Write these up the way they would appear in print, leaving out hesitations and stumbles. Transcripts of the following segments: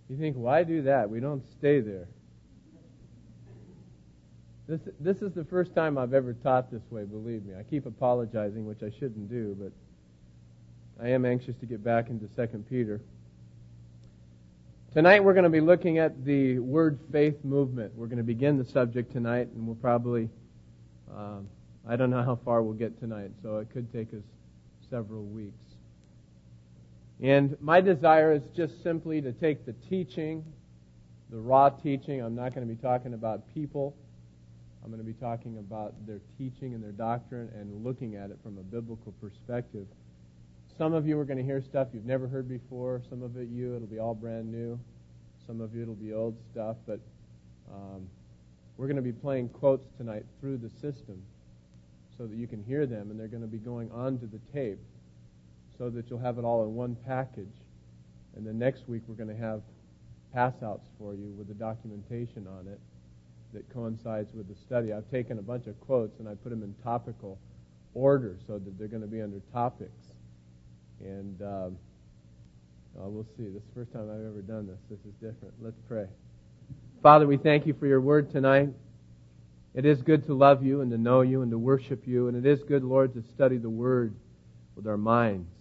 You think, why do that? We don't stay there. This is the first time I've ever taught this way, believe me. I keep apologizing, which I shouldn't do, but I am anxious to get back into 2 Peter. Tonight we're going to be looking at the word faith movement. We're going to begin the subject tonight, and we'll probably, I don't know how far we'll get tonight, so it could take us several weeks. And my desire is just simply to take the teaching, the raw teaching. I'm not going to be talking about people. I'm going to be talking about their teaching and their doctrine and looking at it from a biblical perspective. Some of you are going to hear stuff you've never heard before. Some of it'll be all brand new. Some of you, it'll be old stuff. But we're going to be playing quotes tonight through the system so that you can hear them, and they're going to be going onto the tape so that you'll have it all in one package. And then next week we're going to have pass-outs for you with the documentation on it that coincides with the study. I've taken a bunch of quotes and I put them in topical order so that they're going to be under topics. And we'll see. This is the first time I've ever done this. This is different. Let's pray. Father, we thank you for your word tonight. It is good to love you and to know you and to worship you. And it is good, Lord, to study the word with our minds.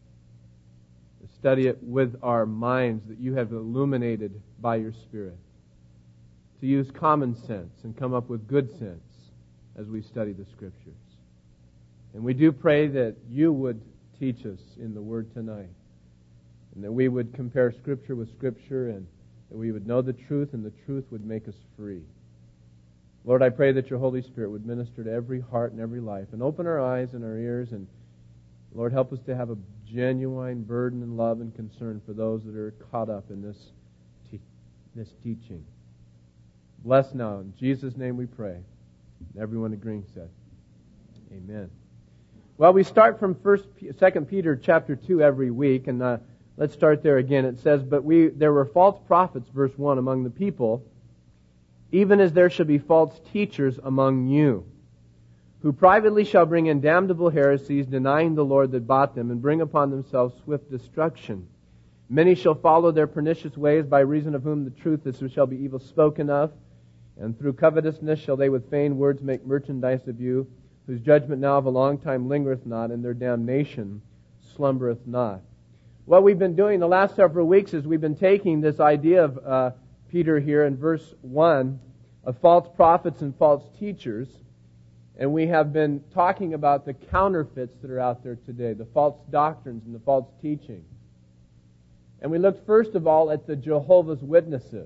To study it with our minds that you have illuminated by your Spirit. To use common sense and come up with good sense as we study the Scriptures. And we do pray that you would teach us in the Word tonight, and that we would compare Scripture with Scripture, and that we would know the truth, and the truth would make us free. Lord, I pray that your Holy Spirit would minister to every heart and every life, and open our eyes and our ears, and Lord, help us to have a genuine burden and love and concern for those that are caught up in this teaching. Bless now. In Jesus' name we pray. And everyone agreeing said, amen. Well, we start from 2 Peter chapter 2 every week, and let's start there again. It says, But there were false prophets, verse 1, among the people, even as there shall be false teachers among you, who privately shall bring in damnable heresies, denying the Lord that bought them, and bring upon themselves swift destruction. Many shall follow their pernicious ways, by reason of whom the truth shall be evil spoken of. And through covetousness shall they with feigned words make merchandise of you, whose judgment now of a long time lingereth not, and their damnation slumbereth not. What we've been doing the last several weeks is we've been taking this idea of Peter here in verse 1 of false prophets and false teachers, and we have been talking about the counterfeits that are out there today, the false doctrines and the false teaching. And we looked first of all at the Jehovah's Witnesses.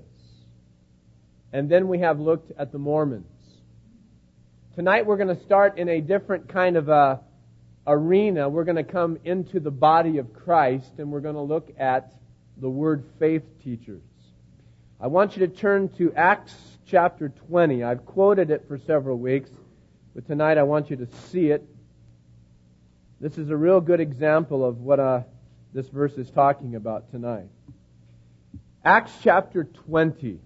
And then we have looked at the Mormons. Tonight we're going to start in a different kind of arena. We're going to come into the body of Christ, and we're going to look at the word faith teachers. I want you to turn to Acts chapter 20. I've quoted it for several weeks, but tonight I want you to see it. This is a real good example of what this verse is talking about tonight. Acts chapter 20.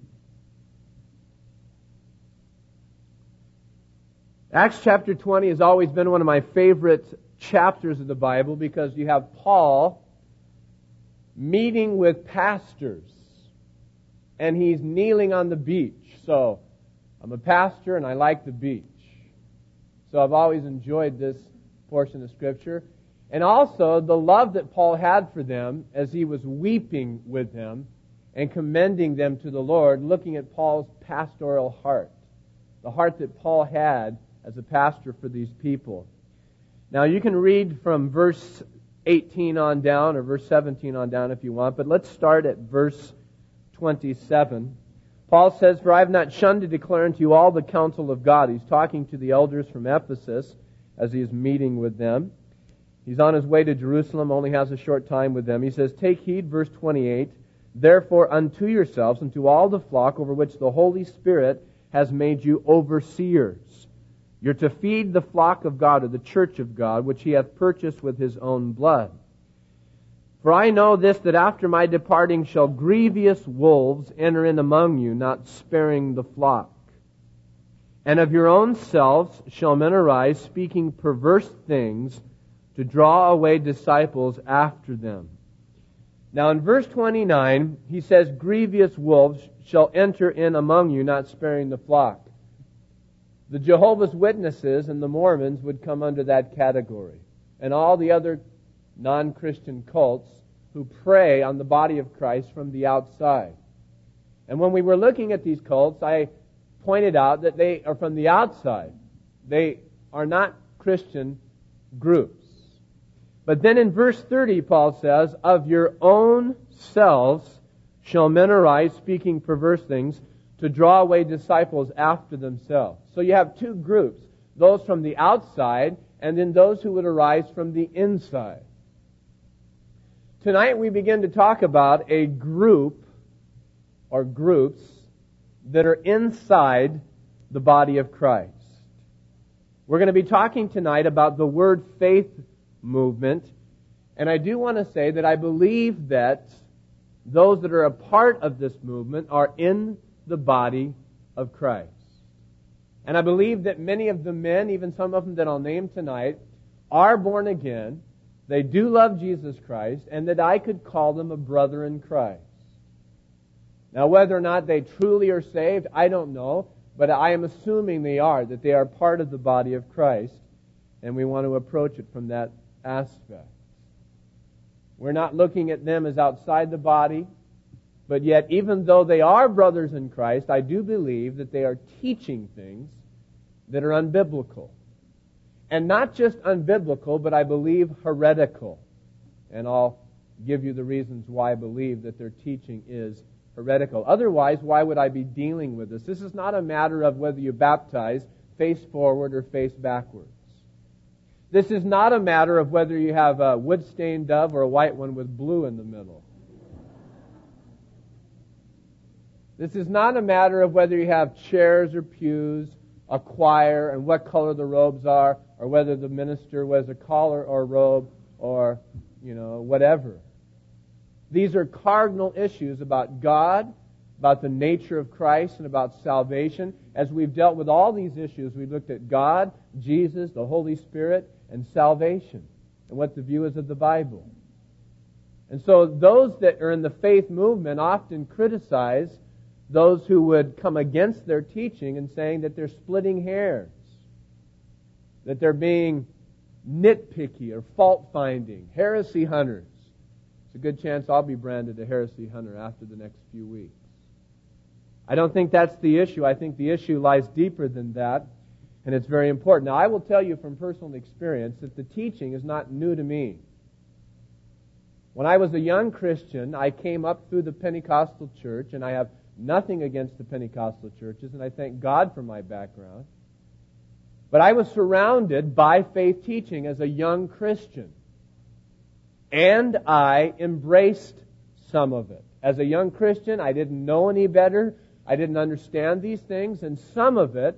Acts chapter 20 has always been one of my favorite chapters of the Bible because you have Paul meeting with pastors, and he's kneeling on the beach. So, I'm a pastor and I like the beach. So I've always enjoyed this portion of Scripture. And also the love that Paul had for them as he was weeping with them and commending them to the Lord, looking at Paul's pastoral heart, the heart that Paul had as a pastor for these people. Now you can read from verse 18 on down, or verse 17 on down if you want, but let's start at verse 27. Paul says, For I have not shunned to declare unto you all the counsel of God. He's talking to the elders from Ephesus as he is meeting with them. He's on his way to Jerusalem, only has a short time with them. He says, Take heed, verse 28, Therefore unto yourselves and to all the flock over which the Holy Spirit has made you overseers. You're to feed the flock of God, or the church of God, which he hath purchased with his own blood. For I know this, that after my departing shall grievous wolves enter in among you, not sparing the flock. And of your own selves shall men arise, speaking perverse things, to draw away disciples after them. Now in verse 29, he says, grievous wolves shall enter in among you, not sparing the flock. The Jehovah's Witnesses and the Mormons would come under that category. And all the other non-Christian cults who prey on the body of Christ from the outside. And when we were looking at these cults, I pointed out that they are from the outside. They are not Christian groups. But then in verse 30, Paul says, of your own selves shall men arise, speaking perverse things, to draw away disciples after themselves. So you have two groups, those from the outside and then those who would arise from the inside. Tonight we begin to talk about a group or groups that are inside the body of Christ. We're going to be talking tonight about the word faith movement, and I do want to say that I believe that those that are a part of this movement are in the body of Christ. And I believe that many of the men, even some of them that I'll name tonight, are born again. They do love Jesus Christ, and that I could call them a brother in Christ. Now, whether or not they truly are saved, I don't know, but I am assuming they are, that they are part of the body of Christ, and we want to approach it from that aspect. We're not looking at them as outside the body, but yet, even though they are brothers in Christ, I do believe that they are teaching things that are unbiblical. And not just unbiblical, but I believe heretical. And I'll give you the reasons why I believe that their teaching is heretical. Otherwise, why would I be dealing with this? This is not a matter of whether you baptize face forward or face backwards. This is not a matter of whether you have a wood-stained dove or a white one with blue in the middle. This is not a matter of whether you have chairs or pews, a choir, and what color the robes are, or whether the minister wears a collar or robe, or, whatever. These are cardinal issues about God, about the nature of Christ, and about salvation. As we've dealt with all these issues, we've looked at God, Jesus, the Holy Spirit, and salvation, and what the view is of the Bible. And so those that are in the faith movement often criticize those who would come against their teaching and saying that they're splitting hairs, that they're being nitpicky or fault-finding, heresy hunters. It's a good chance I'll be branded a heresy hunter after the next few weeks. I don't think that's the issue. I think the issue lies deeper than that, and it's very important. Now, I will tell you from personal experience that the teaching is not new to me. When I was a young Christian, I came up through the Pentecostal church, and I have nothing against the Pentecostal churches, and I thank God for my background. But I was surrounded by faith teaching as a young Christian. And I embraced some of it. As a young Christian, I didn't know any better. I didn't understand these things, and some of it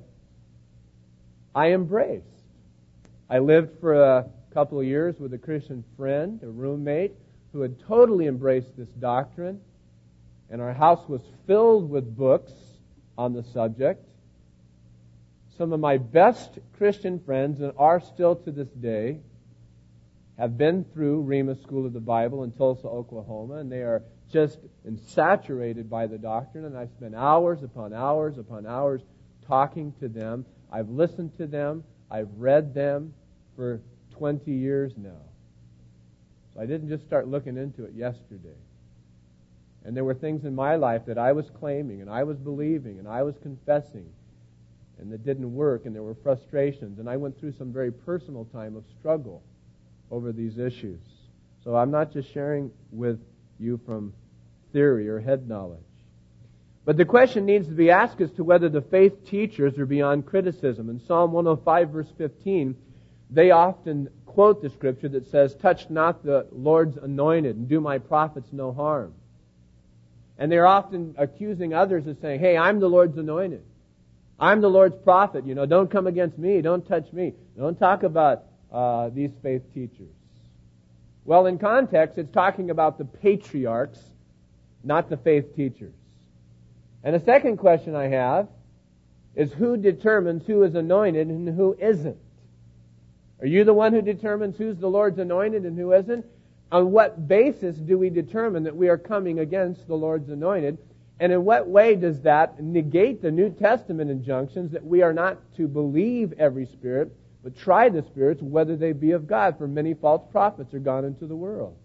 I embraced. I lived for a couple of years with a Christian friend, a roommate, who had totally embraced this doctrine. And our house was filled with books on the subject. Some of my best Christian friends, and are still to this day, have been through Rhema School of the Bible in Tulsa, Oklahoma, and they are just saturated by the doctrine, and I spent hours upon hours upon hours talking to them. I've listened to them. I've read them for 20 years now. So I didn't just start looking into it yesterday. And there were things in my life that I was claiming, and I was believing, and I was confessing, and that didn't work, and there were frustrations. And I went through some very personal time of struggle over these issues. So I'm not just sharing with you from theory or head knowledge. But the question needs to be asked as to whether the faith teachers are beyond criticism. In Psalm 105, verse 15, they often quote the scripture that says, "Touch not the Lord's anointed, and do my prophets no harm." And they're often accusing others of saying, "Hey, I'm the Lord's anointed. I'm the Lord's prophet. Don't come against me. Don't touch me. Don't talk about these faith teachers." Well, in context, it's talking about the patriarchs, not the faith teachers. And the second question I have is, who determines who is anointed and who isn't? Are you the one who determines who's the Lord's anointed and who isn't? On what basis do we determine that we are coming against the Lord's anointed? And in what way does that negate the New Testament injunctions that we are not to believe every spirit, but try the spirits whether they be of God, for many false prophets are gone into the world?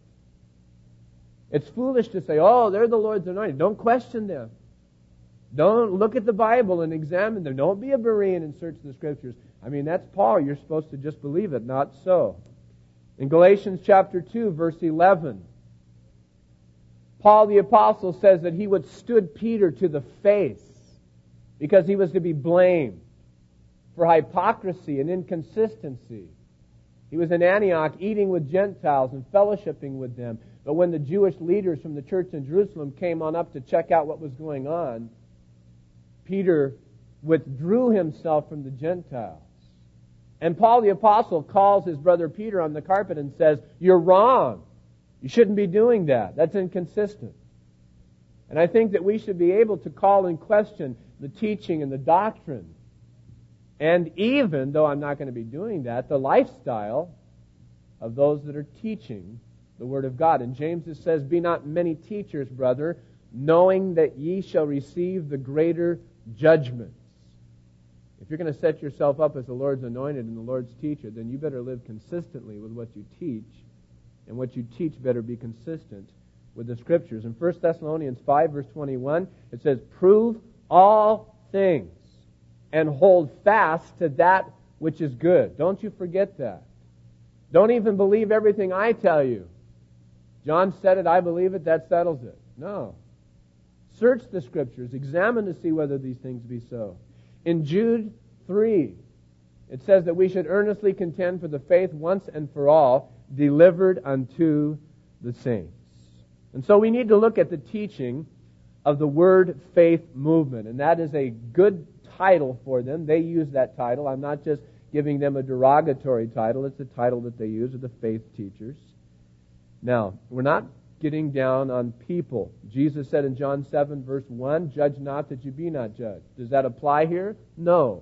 It's foolish to say, oh, they're the Lord's anointed. Don't question them. Don't look at the Bible and examine them. Don't be a Berean and search the Scriptures. I mean, that's Paul. You're supposed to just believe it. Not so. In Galatians chapter 2, verse 11, Paul the Apostle says that he withstood Peter to the face because he was to be blamed for hypocrisy and inconsistency. He was in Antioch eating with Gentiles and fellowshipping with them. But when the Jewish leaders from the church in Jerusalem came on up to check out what was going on, Peter withdrew himself from the Gentiles. And Paul the Apostle calls his brother Peter on the carpet and says, you're wrong. You shouldn't be doing that. That's inconsistent. And I think that we should be able to call in question the teaching and the doctrine. And even, though I'm not going to be doing that, the lifestyle of those that are teaching the Word of God. In James it says, be not many teachers, brother, knowing that ye shall receive the greater judgments. If you're going to set yourself up as the Lord's anointed and the Lord's teacher, then you better live consistently with what you teach, and what you teach better be consistent with the Scriptures. In 1 Thessalonians 5, verse 21, it says, prove all things and hold fast to that which is good. Don't you forget that. Don't even believe everything I tell you. John said it, I believe it, that settles it. No. Search the Scriptures, examine to see whether these things be so. In Jude 3, it says that we should earnestly contend for the faith once and for all, delivered unto the saints. And so we need to look at the teaching of the Word Faith Movement, and that is a good title for them. They use that title. I'm not just giving them a derogatory title. It's a title that they use, of the faith teachers. Now, we're not getting down on people. Jesus said in John 7, verse 1, judge not that you be not judged. Does that apply here? No.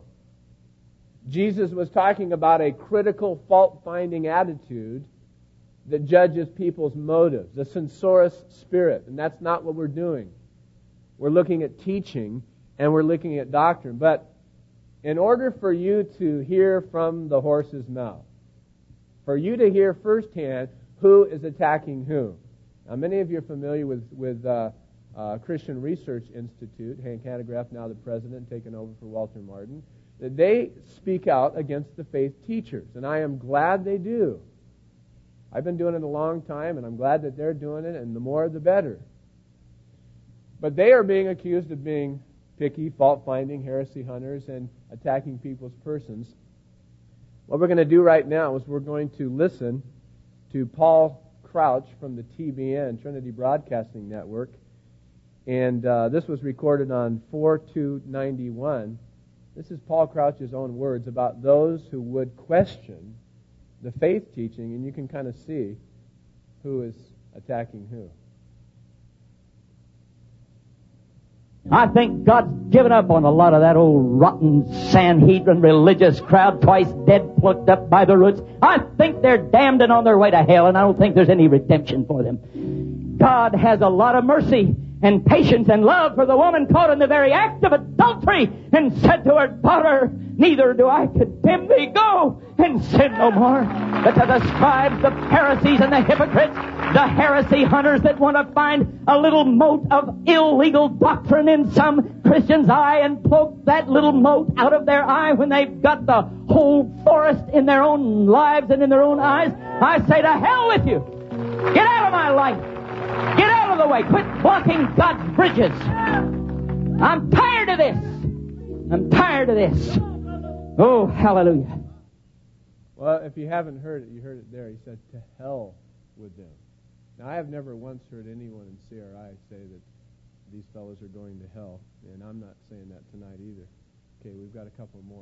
Jesus was talking about a critical, fault-finding attitude that judges people's motives, the censorious spirit, and that's not what we're doing. We're looking at teaching and we're looking at doctrine. But in order for you to hear from the horse's mouth, for you to hear firsthand who is attacking who. Now, many of you are familiar with Christian Research Institute. Hank Hanegraaff, now the president, taken over for Walter Martin. They speak out against the faith teachers, and I am glad they do. I've been doing it a long time, and I'm glad that they're doing it, and the more the better. But they are being accused of being picky, fault-finding, heresy hunters, and attacking people's persons. What we're going to do right now is we're going to listen to Paul Crouch from the TBN, Trinity Broadcasting Network. And this was recorded on 4/2/91. This is Paul Crouch's own words about those who would question the faith teaching, and you can kind of see who is attacking who. I think God's given up on a lot of that old rotten Sanhedrin religious crowd, twice dead, plucked up by the roots. I think they're damned and on their way to hell, and I don't think there's any redemption for them. God has a lot of mercy and patience and love for the woman caught in the very act of adultery, and said to her, daughter, neither do I condemn thee. Go and sin no more. But to the scribes, the Pharisees, and the hypocrites, the heresy hunters that want to find a little mote of illegal doctrine in some Christian's eye and poke that little mote out of their eye when they've got the whole forest in their own lives and in their own eyes, I say to hell with you. Get out of my light. Get out of the way. Quit blocking God's bridges. I'm tired of this. I'm tired of this. Oh, hallelujah. Well, if you haven't heard it, you heard it there. He said, to hell with them. Now, I have never once heard anyone in CRI say that these fellows are going to hell, and I'm not saying that tonight either. Okay, we've got a couple more.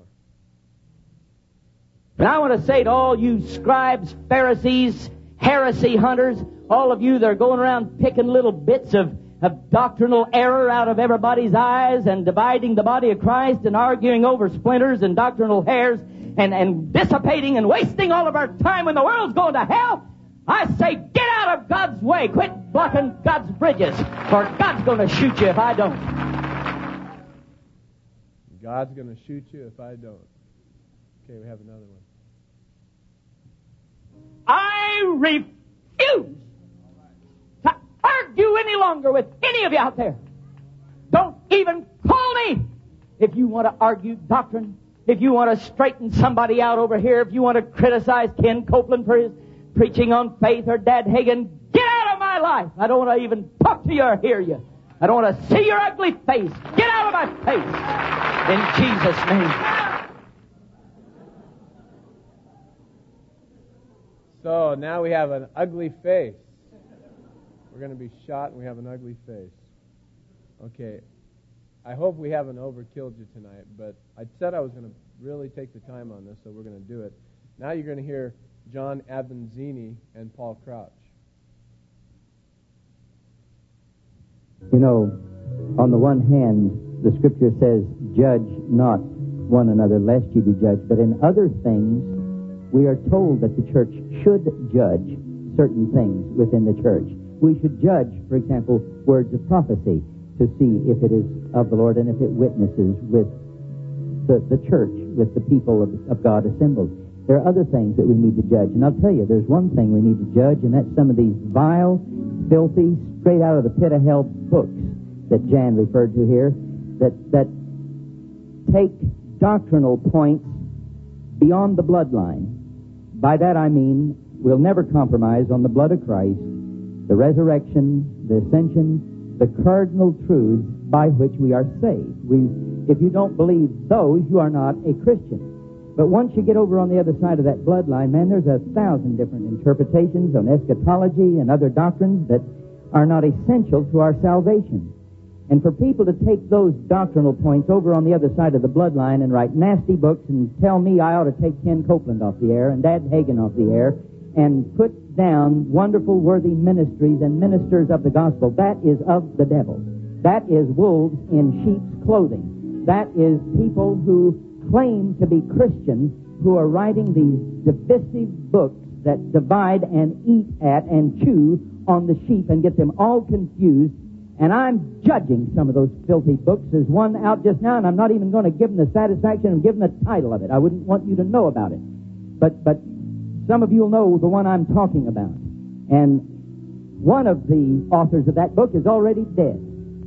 And I want to say to all you scribes, Pharisees, heresy hunters, all of you that are going around picking little bits of doctrinal error out of everybody's eyes and dividing the body of Christ and arguing over splinters and doctrinal hairs and dissipating and wasting all of our time when the world's going to hell, I say, get out of God's way. Quit blocking God's bridges, for God's going to shoot you if I don't. God's going to shoot you if I don't. Okay, we have another one. I refuse to argue any longer with any of you out there. Don't even call me. If you want to argue doctrine, if you want to straighten somebody out over here, if you want to criticize Ken Copeland for his preaching on faith or Dad Hagin, get out of my life. I don't want to even talk to you or hear you. I don't want to see your ugly face. Get out of my face. In Jesus' name. So now we have an ugly face. We're going to be shot and we have an ugly face. Okay. I hope we haven't overkilled you tonight, but I said I was going to really take the time on this, so we're going to do it. Now you're going to hear John Avanzini and Paul Crouch. You know, on the one hand, the Scripture says, judge not one another, lest you be judged. But in other things, we are told that the church should judge certain things within the church. We should judge, for example, words of prophecy to see if it is of the Lord and if it witnesses with the church, with the people of God assembled. There are other things that we need to judge. And I'll tell you, there's one thing we need to judge, and that's some of these vile, filthy, straight out of the pit of hell books that Jan referred to here, that take doctrinal points beyond the bloodline. By that I mean, we'll never compromise on the blood of Christ, the resurrection, the ascension, the cardinal truths by which we are saved. If you don't believe those, you are not a Christian. But once you get over on the other side of that bloodline, man, there's 1,000 different interpretations on eschatology and other doctrines that are not essential to our salvation. And for people to take those doctrinal points over on the other side of the bloodline and write nasty books and tell me I ought to take Ken Copeland off the air and Dad Hagin off the air and put down wonderful, worthy ministries and ministers of the gospel, that is of the devil. That is wolves in sheep's clothing. That is people who claim to be Christians who are writing these divisive books that divide and eat at and chew on the sheep and get them all confused. And I'm judging some of those filthy books. There's one out just now, and I'm not even going to give them the satisfaction of giving the title of it. I wouldn't want you to know about it. But some of you will know the one I'm talking about. And one of the authors of that book is already dead.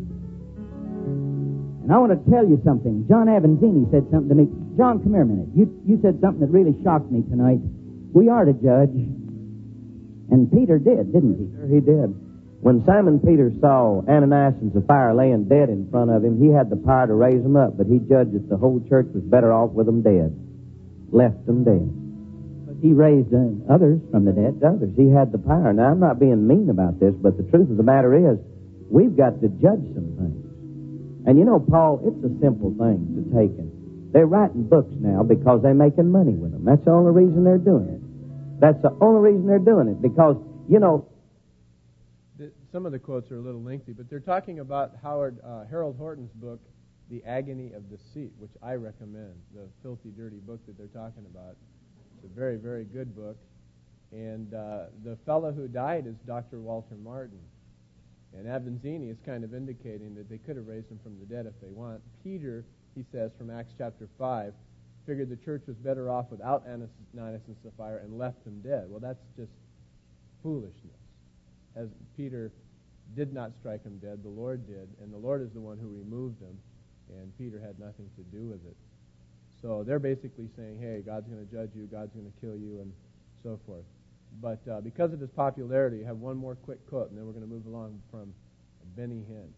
And I want to tell you something. John Avanzini said something to me. John, come here a minute. You said something that really shocked me tonight. We are to judge. And Peter did, didn't he? Sure, he did. When Simon Peter saw Ananias and Sapphira laying dead in front of him, he had the power to raise them up, but he judged that the whole church was better off with them dead. Left them dead. But he raised others from the dead. Others. He had the power. Now, I'm not being mean about this, but the truth of the matter is, we've got to judge some things. And you know, Paul, it's a simple thing to take them. They're writing books now because they're making money with them. That's the only reason they're doing it. That's the only reason they're doing it, because, you know... Some of the quotes are a little lengthy, but they're talking about Harold Horton's book, The Agony of Deceit, which I recommend, the filthy, dirty book that they're talking about. It's a very, very good book. And the fellow who died is Dr. Walter Martin. And Avanzini is kind of indicating that they could have raised him from the dead if they want. Peter, he says, from Acts chapter 5, figured the church was better off without Ananias and Sapphira and left them dead. Well, that's just foolishness. As Peter did not strike him dead, the Lord did, and the Lord is the one who removed him, and Peter had nothing to do with it. So they're basically saying, hey, God's going to judge you, God's going to kill you, and so forth. But because of his popularity, I have one more quick quote, and then we're going to move along from Benny Hinn.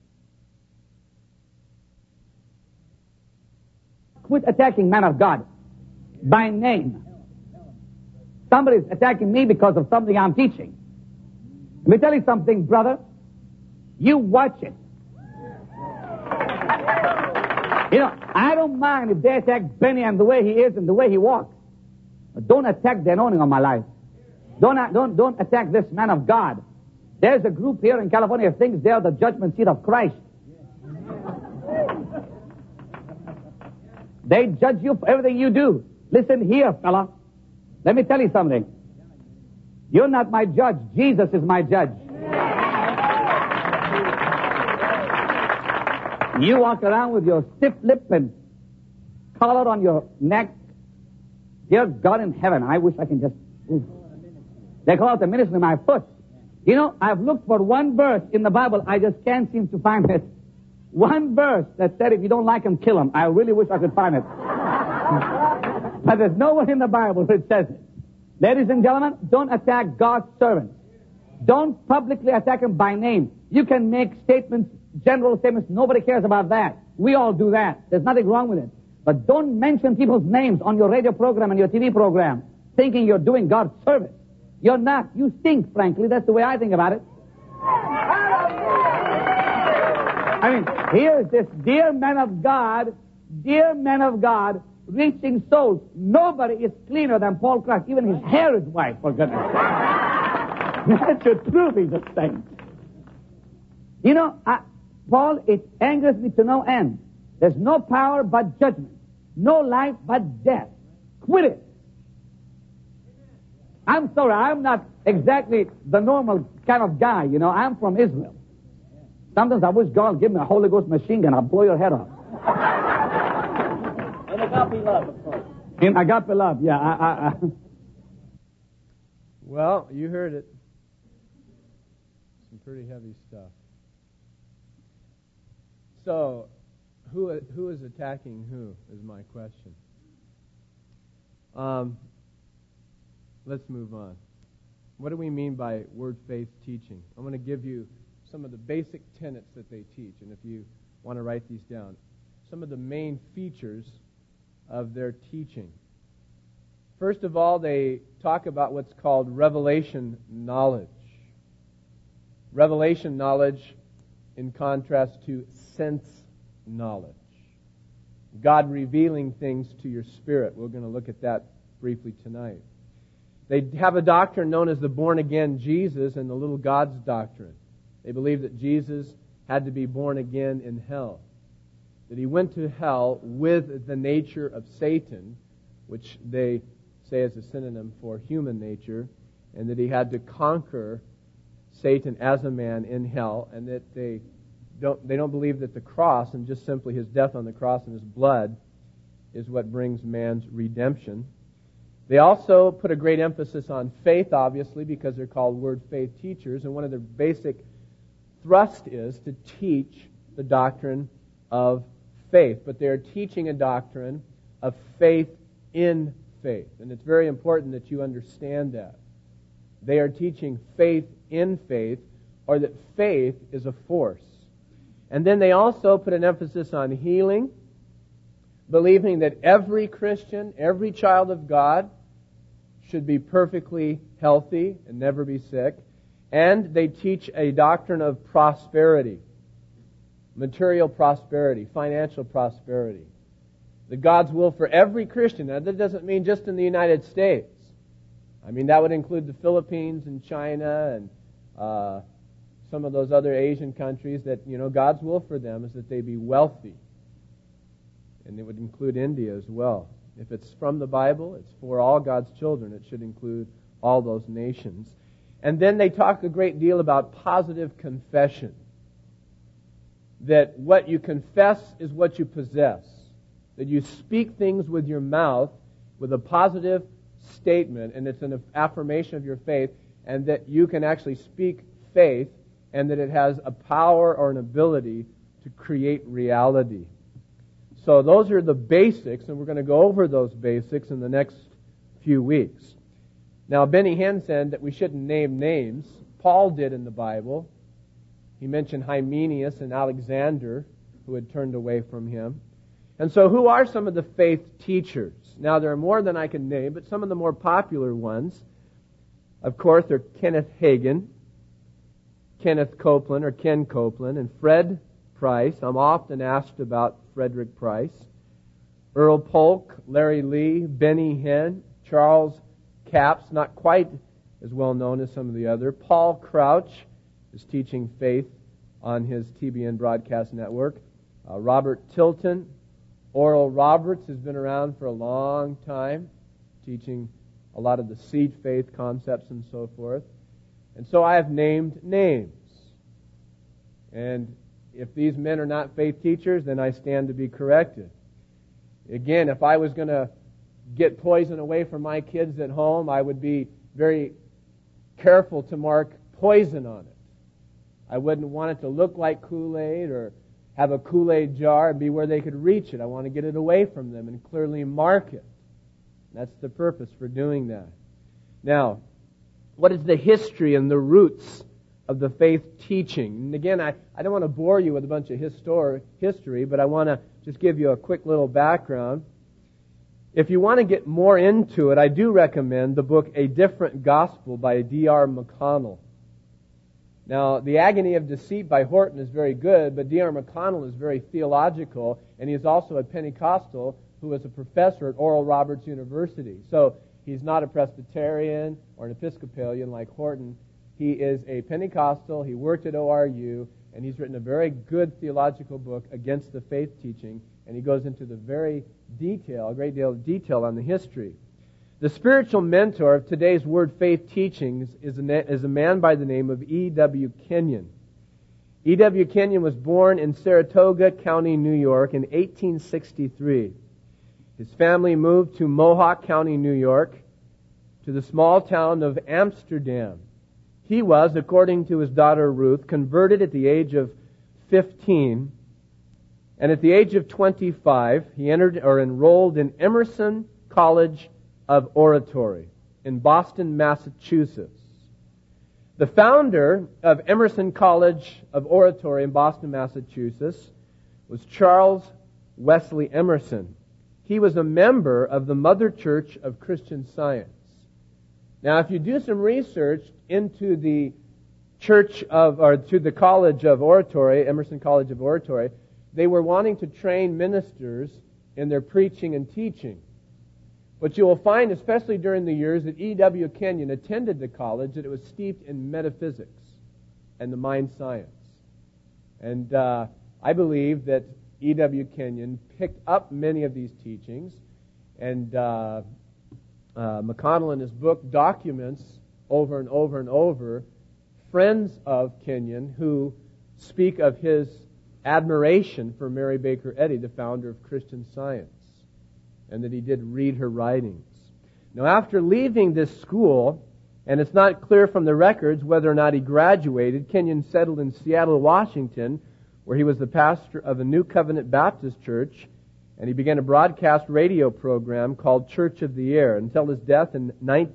Quit attacking man of God by name. Somebody's attacking me because of something I'm teaching. Let me tell you something, brother. You watch it. You know, I don't mind if they attack Benny and the way he is and the way he walks. But don't attack the anointing on my life. Don't attack this man of God. There's a group here in California that thinks they're the judgment seat of Christ. They judge you for everything you do. Listen here, fella. Let me tell you something. You're not my judge. Jesus is my judge. You walk around with your stiff lip and collar on your neck. Dear God in heaven, I wish I can just... They call it the ministry of my foot. You know, I've looked for one verse in the Bible. I just can't seem to find it. One verse that said, if you don't like him, kill him. I really wish I could find it. But there's nowhere in the Bible that says it. Ladies and gentlemen, don't attack God's servants. Don't publicly attack him by name. You can make statements, general statements. Nobody cares about that. We all do that. There's nothing wrong with it. But don't mention people's names on your radio program and your TV program thinking you're doing God's service. You're not. You stink, frankly. That's the way I think about it. I mean, here's this dear man of God, reaching souls. Nobody is cleaner than Paul Christ. Even his hair is white, for goodness sake. That should prove he's a saint. You know, Paul, it angers me to no end. There's no power but judgment. No life but death. Quit it. I'm sorry, I'm not exactly the normal kind of guy, you know. I'm from Israel. Sometimes I wish God would give me a Holy Ghost machine gun. I'll blow your head off. And agape love, of course. In agape love, yeah. Well, you heard it. Some pretty heavy stuff. So, who is attacking who is my question. Let's move on. What do we mean by word faith teaching? I'm going to give you some of the basic tenets that they teach, and if you want to write these down, some of the main features of their teaching. First of all, they talk about what's called revelation knowledge. Revelation knowledge in contrast to sense knowledge. God revealing things to your spirit. We're going to look at that briefly tonight. They have a doctrine known as the born-again Jesus and the little God's doctrine. They believe that Jesus had to be born again in hell. That he went to hell with the nature of Satan, which they say is a synonym for human nature, and that he had to conquer Satan as a man in hell, and that they don't believe that the cross and just simply his death on the cross and his blood is what brings man's redemption. They also put a great emphasis on faith, obviously, because they're called word faith teachers, and one of their basic thrust is to teach the doctrine of faith. But they're teaching a doctrine of faith in faith, and it's very important that you understand that. They are teaching faith in faith, or that faith is a force. And then they also put an emphasis on healing, believing that every Christian, every child of God, should be perfectly healthy and never be sick. And they teach a doctrine of prosperity, material prosperity, financial prosperity. The God's will for every Christian. Now, that doesn't mean just in the United States. I mean, that would include the Philippines and China and some of those other Asian countries that, you know, God's will for them is that they be wealthy. And it would include India as well. If it's from the Bible, it's for all God's children. It should include all those nations. And then they talk a great deal about positive confession. That what you confess is what you possess. That you speak things with your mouth with a positive statement, and it's an affirmation of your faith, and that you can actually speak faith, and that it has a power or an ability to create reality. So those are the basics, and we're going to go over those basics in the next few weeks. Now, Benny Hinn said that we shouldn't name names. Paul did in the Bible. He mentioned Hymenaeus and Alexander, who had turned away from him. And so who are some of the faith teachers? Now, there are more than I can name, but some of the more popular ones, of course, are Kenneth Hagin, Kenneth Copeland, or Ken Copeland, and Fred Price. I'm often asked about Frederick Price. Earl Polk, Larry Lee, Benny Hinn, Charles Capps, not quite as well known as some of the other. Paul Crouch is teaching faith on his TBN broadcast network. Robert Tilton. Oral Roberts has been around for a long time, teaching a lot of the seed faith concepts and so forth. And so I have named names. And if these men are not faith teachers, then I stand to be corrected. Again, if I was going to get poison away from my kids at home, I would be very careful to mark poison on it. I wouldn't want it to look like Kool-Aid or have a Kool-Aid jar and be where they could reach it. I want to get it away from them and clearly mark it. That's the purpose for doing that. Now, what is the history and the roots of the faith teaching? And again, I don't want to bore you with a bunch of history, but I want to just give you a quick little background. If you want to get more into it, I do recommend the book A Different Gospel by D.R. McConnell. Now, The Agony of Deceit by Horton is very good, but D.R. McConnell is very theological, and he is also a Pentecostal who was a professor at Oral Roberts University. So he's not a Presbyterian or an Episcopalian like Horton. He is a Pentecostal, he worked at ORU, and he's written a very good theological book against the faith teaching, and he goes into a great deal of detail on the history. The spiritual mentor of today's Word Faith teachings is a man by the name of E.W. Kenyon. E.W. Kenyon was born in Saratoga County, New York in 1863. His family moved to Mohawk County, New York, to the small town of Amsterdam. He was, according to his daughter Ruth, converted at the age of 15, and at the age of 25, he enrolled in Emerson College of Oratory in Boston, Massachusetts. The founder of Emerson College of Oratory in Boston, Massachusetts was Charles Wesley Emerson. He was a member of the Mother Church of Christian Science. Now, if you do some research into the to the College of Oratory, Emerson College of Oratory, they were wanting to train ministers in their preaching and teaching. But you will find, especially during the years that E.W. Kenyon attended the college, that it was steeped in metaphysics and the mind science. And I believe that E.W. Kenyon picked up many of these teachings, and McConnell in his book documents over and over and over friends of Kenyon who speak of his admiration for Mary Baker Eddy, the founder of Christian Science, and that he did read her writings. Now, after leaving this school, and it's not clear from the records whether or not he graduated, Kenyon settled in Seattle, Washington, where he was the pastor of a New Covenant Baptist church, and he began a broadcast radio program called Church of the Air. Until his death in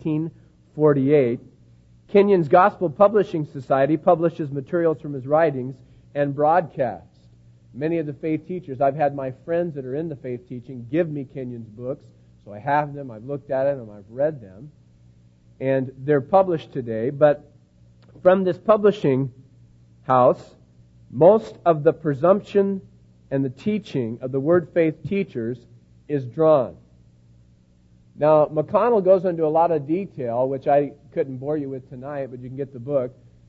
1948, Kenyon's Gospel Publishing Society publishes materials from his writings and broadcasts. Many of the faith teachers, I've had my friends that are in the faith teaching give me Kenyon's books, so I have them, I've looked at them, I've read them, and they're published today. But from this publishing house, most of the presumption and the teaching of the Word Faith teachers is drawn. Now, McConnell goes into a lot of detail, which I couldn't bore you with tonight, but you can get the book,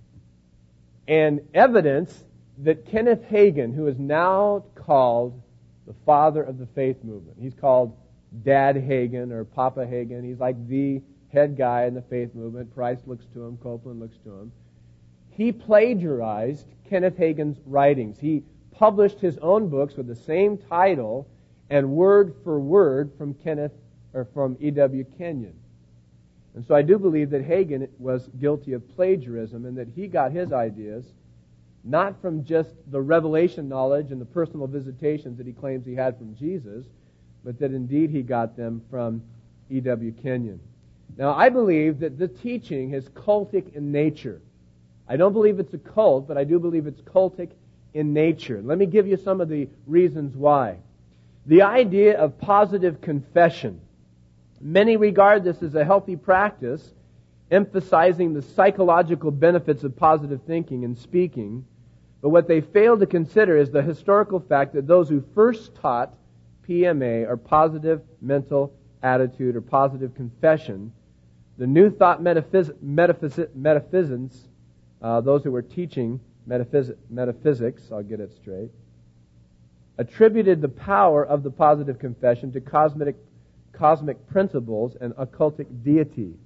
and evidence that Kenneth Hagin, who is now called the father of the faith movement, he's called Dad Hagin or Papa Hagin, he's like the head guy in the faith movement, Price looks to him, Copeland looks to him, he plagiarized Kenneth Hagin's writings. He published his own books with the same title and word for word from E.W. Kenyon. And so I do believe that Hagin was guilty of plagiarism and that he got his ideas not from just the revelation knowledge and the personal visitations that he claims he had from Jesus, but that indeed he got them from E.W. Kenyon. Now, I believe that the teaching is cultic in nature. I don't believe it's a cult, but I do believe it's cultic in nature. Let me give you some of the reasons why. The idea of positive confession. Many regard this as a healthy practice, emphasizing the psychological benefits of positive thinking and speaking. But what they fail to consider is the historical fact that those who first taught PMA, or positive mental attitude, or positive confession, the New Thought metaphysicians, those who were teaching metaphysics, I'll get it straight, attributed the power of the positive confession to cosmic principles and occultic deities.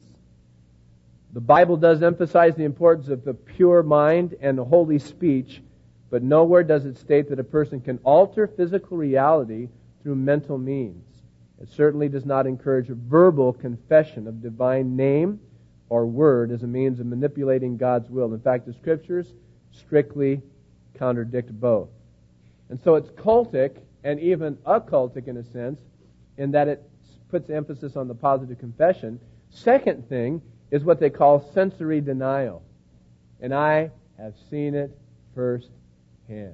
The Bible does emphasize the importance of the pure mind and the holy speech, but nowhere does it state that a person can alter physical reality through mental means. It certainly does not encourage a verbal confession of divine name or word as a means of manipulating God's will. In fact, the Scriptures strictly contradict both. And so it's cultic and even occultic in a sense, in that it puts emphasis on the positive confession. Second thing is what they call sensory denial. And I have seen it firsthand.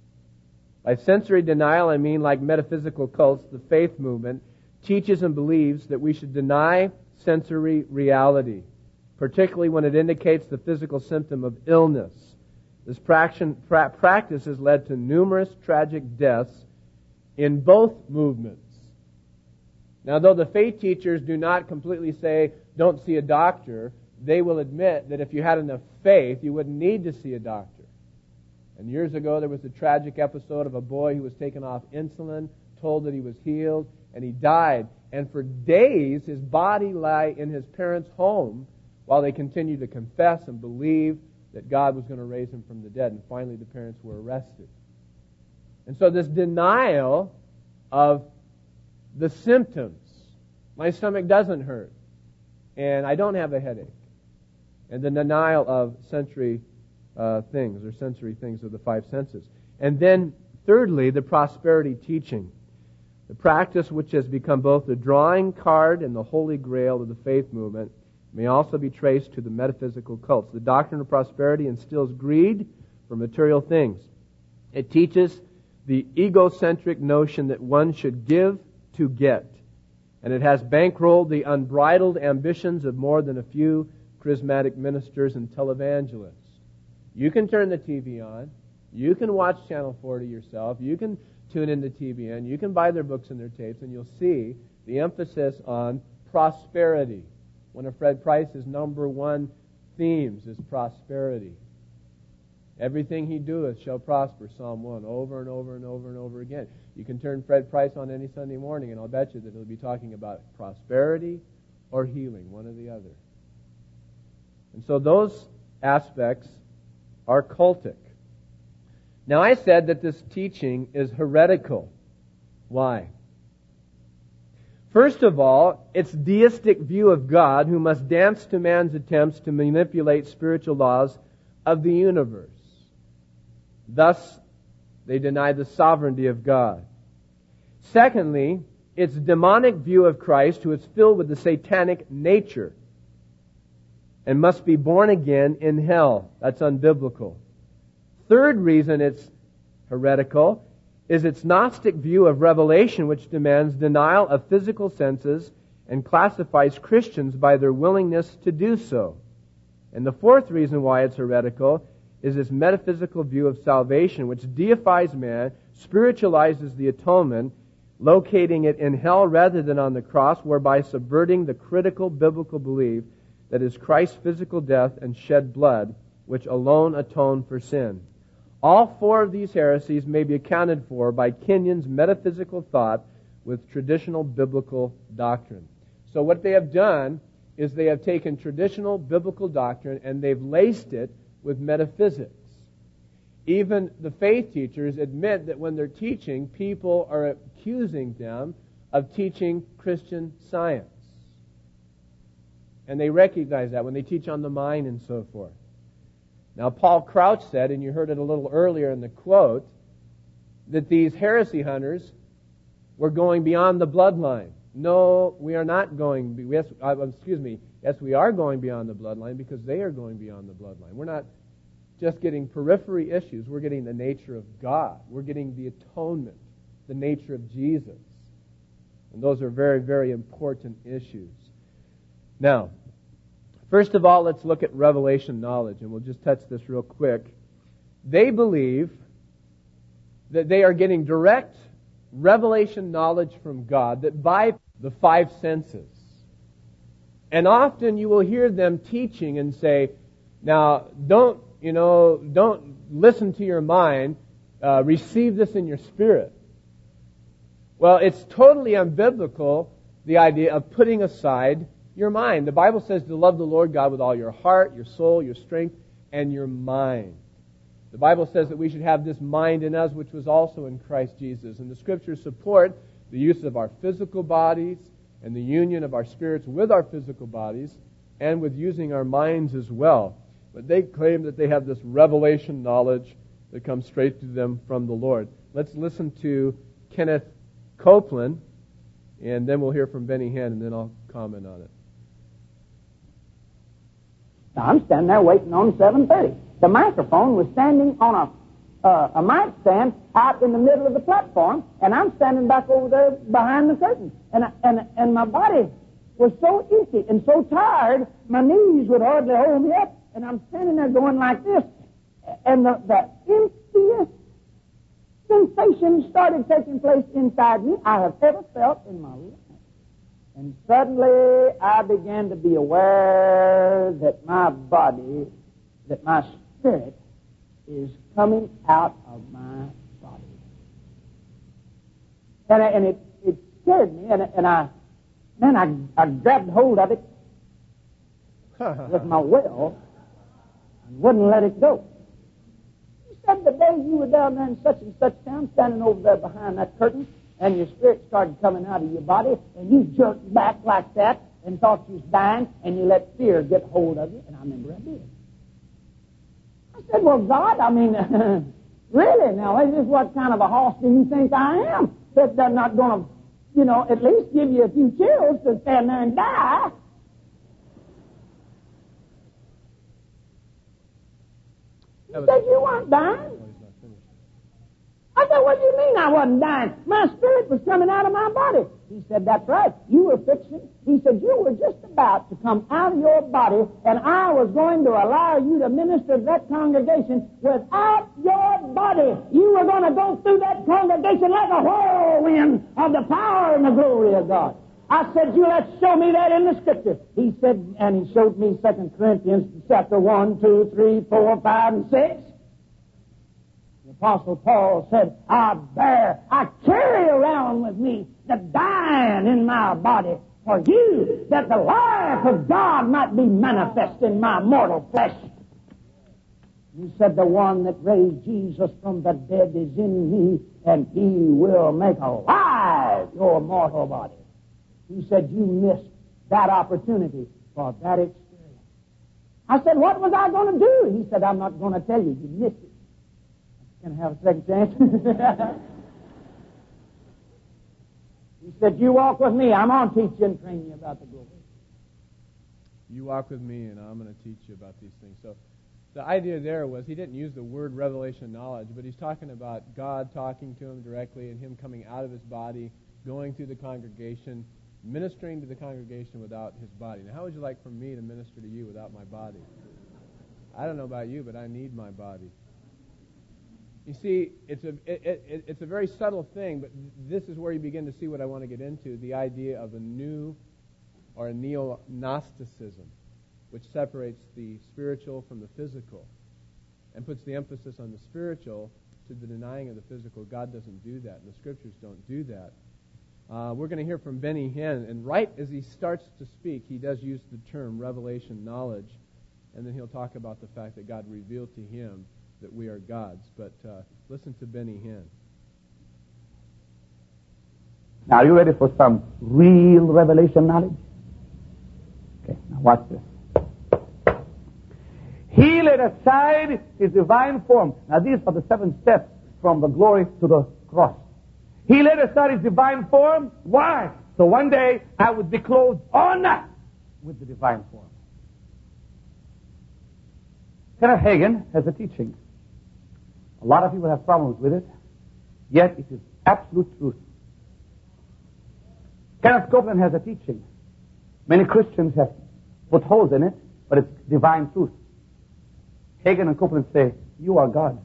By sensory denial, I mean like metaphysical cults, the faith movement teaches and believes that we should deny sensory reality, particularly when it indicates the physical symptom of illness. This practice has led to numerous tragic deaths in both movements. Now, though the faith teachers do not completely say, don't see a doctor, they will admit that if you had enough faith, you wouldn't need to see a doctor. And years ago, there was a tragic episode of a boy who was taken off insulin, told that he was healed, and he died. And for days, his body lay in his parents' home while they continued to confess and believe that God was going to raise him from the dead. And finally, the parents were arrested. And so this denial of the symptoms, my stomach doesn't hurt, and I don't have a headache, and the denial of sensory things, or sensory things of the five senses. And then, thirdly, the prosperity teaching, the practice which has become both the drawing card and the holy grail of the faith movement, may also be traced to the metaphysical cults. The doctrine of prosperity instills greed for material things. It teaches the egocentric notion that one should give to get. And it has bankrolled the unbridled ambitions of more than a few charismatic ministers and televangelists. You can turn the TV on. You can watch Channel 40 yourself. You can tune into TBN. You can buy their books and their tapes, and you'll see the emphasis on prosperity. One of Fred Price's number one themes is prosperity. Everything he doeth shall prosper, Psalm 1, over and over and over and over again. You can turn Fred Price on any Sunday morning, and I'll bet you that he'll be talking about prosperity or healing, one or the other. And so those aspects are cultic. Now, I said that this teaching is heretical. Why? First of all, it's deistic view of God who must dance to man's attempts to manipulate spiritual laws of the universe. Thus, they deny the sovereignty of God. Secondly, it's demonic view of Christ who is filled with the satanic nature and must be born again in hell. That's unbiblical. Third reason it's heretical is its Gnostic view of revelation, which demands denial of physical senses and classifies Christians by their willingness to do so. And the fourth reason why it's heretical is its metaphysical view of salvation, which deifies man, spiritualizes the atonement, locating it in hell rather than on the cross, whereby subverting the critical biblical belief that is Christ's physical death and shed blood, which alone atone for sin. All four of these heresies may be accounted for by Kenyon's metaphysical thought with traditional biblical doctrine. So what they have done is they have taken traditional biblical doctrine and they've laced it with metaphysics. Even the faith teachers admit that when they're teaching, people are accusing them of teaching Christian Science. And they recognize that when they teach on the mind and so forth. Now, Paul Crouch said, and you heard it a little earlier in the quote, that these heresy hunters were going beyond the bloodline. No, we are not going. Yes, we are going beyond the bloodline because they are going beyond the bloodline. We're not just getting periphery issues. We're getting the nature of God. We're getting the atonement, the nature of Jesus. And those are very, very important issues. Now, first of all, let's look at revelation knowledge, and we'll just touch this real quick. They believe that they are getting direct revelation knowledge from God that by the five senses. And often you will hear them teaching and say, now, don't listen to your mind, receive this in your spirit. Well, it's totally unbiblical the idea of putting aside your mind. The Bible says to love the Lord God with all your heart, your soul, your strength, and your mind. The Bible says that we should have this mind in us, which was also in Christ Jesus. And the Scriptures support the use of our physical bodies and the union of our spirits with our physical bodies and with using our minds as well. But they claim that they have this revelation knowledge that comes straight to them from the Lord. Let's listen to Kenneth Copeland, and then we'll hear from Benny Hinn, and then I'll comment on it. Now, I'm standing there waiting on 7:30. The microphone was standing on a mic stand out in the middle of the platform, and I'm standing back over there behind the curtain. And my body was so itchy and so tired, my knees would hardly hold me up, and I'm standing there going like this. And the emptiest sensation started taking place inside me I have ever felt in my life. And suddenly I began to be aware that my body, that my spirit is coming out of my body. And it scared me, and I grabbed hold of it with my will and wouldn't let it go. You said the day you were down there in such and such town, standing over there behind that curtain, and your spirit started coming out of your body, and you jerked back like that and thought you was dying, and you let fear get hold of you, and I remember I did. I said, well, God, I mean, really, now, this is what kind of a hoss do you think I am? That they're not going to, at least give you a few chills to stand there and die. You said you weren't dying? I said, what do you mean I wasn't dying? My spirit was coming out of my body. He said, that's right. You were fixing. He said, you were just about to come out of your body, and I was going to allow you to minister to that congregation without your body. You were going to go through that congregation like a whirlwind of the power and the glory of God. I said, you let's show me that in the Scripture. He said, and he showed me 2 Corinthians chapter 1, 2, 3, 4, 5, and 6. The Apostle Paul said, I carry around with me the dying in my body for you, that the life of God might be manifest in my mortal flesh. He said, the one that raised Jesus from the dead is in me, and he will make alive your mortal body. He said, you missed that opportunity for that experience. I said, what was I going to do? He said, I'm not going to tell you. You missed it. Can I have a second chance? He said, you walk with me. I'm going to teach you and train you about the glory. You walk with me, and I'm going to teach you about these things. So the idea there was he didn't use the word revelation knowledge, but he's talking about God talking to him directly and him coming out of his body, going through the congregation, ministering to the congregation without his body. Now, how would you like for me to minister to you without my body? I don't know about you, but I need my body. You see, it's a very subtle thing, but this is where you begin to see what I want to get into, the idea of a new or a neo-Gnosticism, which separates the spiritual from the physical and puts the emphasis on the spiritual to the denying of the physical. God doesn't do that, and the Scriptures don't do that. We're going to hear from Benny Hinn, and right as he starts to speak, he does use the term revelation knowledge, and then he'll talk about the fact that God revealed to him that we are God's. But listen to Benny Hinn. Now, are you ready for some real revelation knowledge? Okay, now watch this. He laid aside his divine form. Now, these are the 7 steps from the glory to the cross. He laid aside his divine form. Why? So one day I would be clothed on with the divine form. Kenneth Hagin has a teaching. A lot of people have problems with it, yet it is absolute truth. Kenneth Copeland has a teaching. Many Christians have put holes in it, but it's divine truth. Hagin and Copeland say, you are God.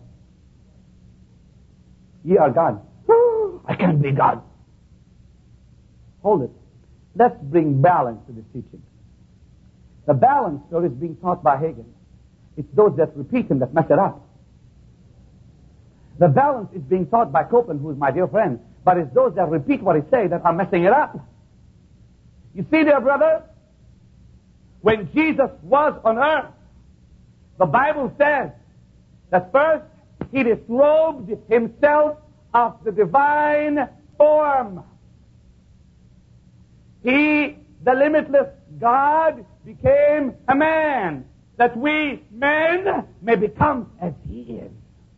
Ye are God. I can't be God. Hold it. Let's bring balance to this teaching. The balance, though, is being taught by Hagin. It's those that repeat him that mess it up. The balance is being taught by Copeland, who is my dear friend, but it's those that repeat what he says that are messing it up. You see, dear brother, when Jesus was on earth, the Bible says that first he disrobed himself of the divine form. He, the limitless God, became a man, that we men may become as he is.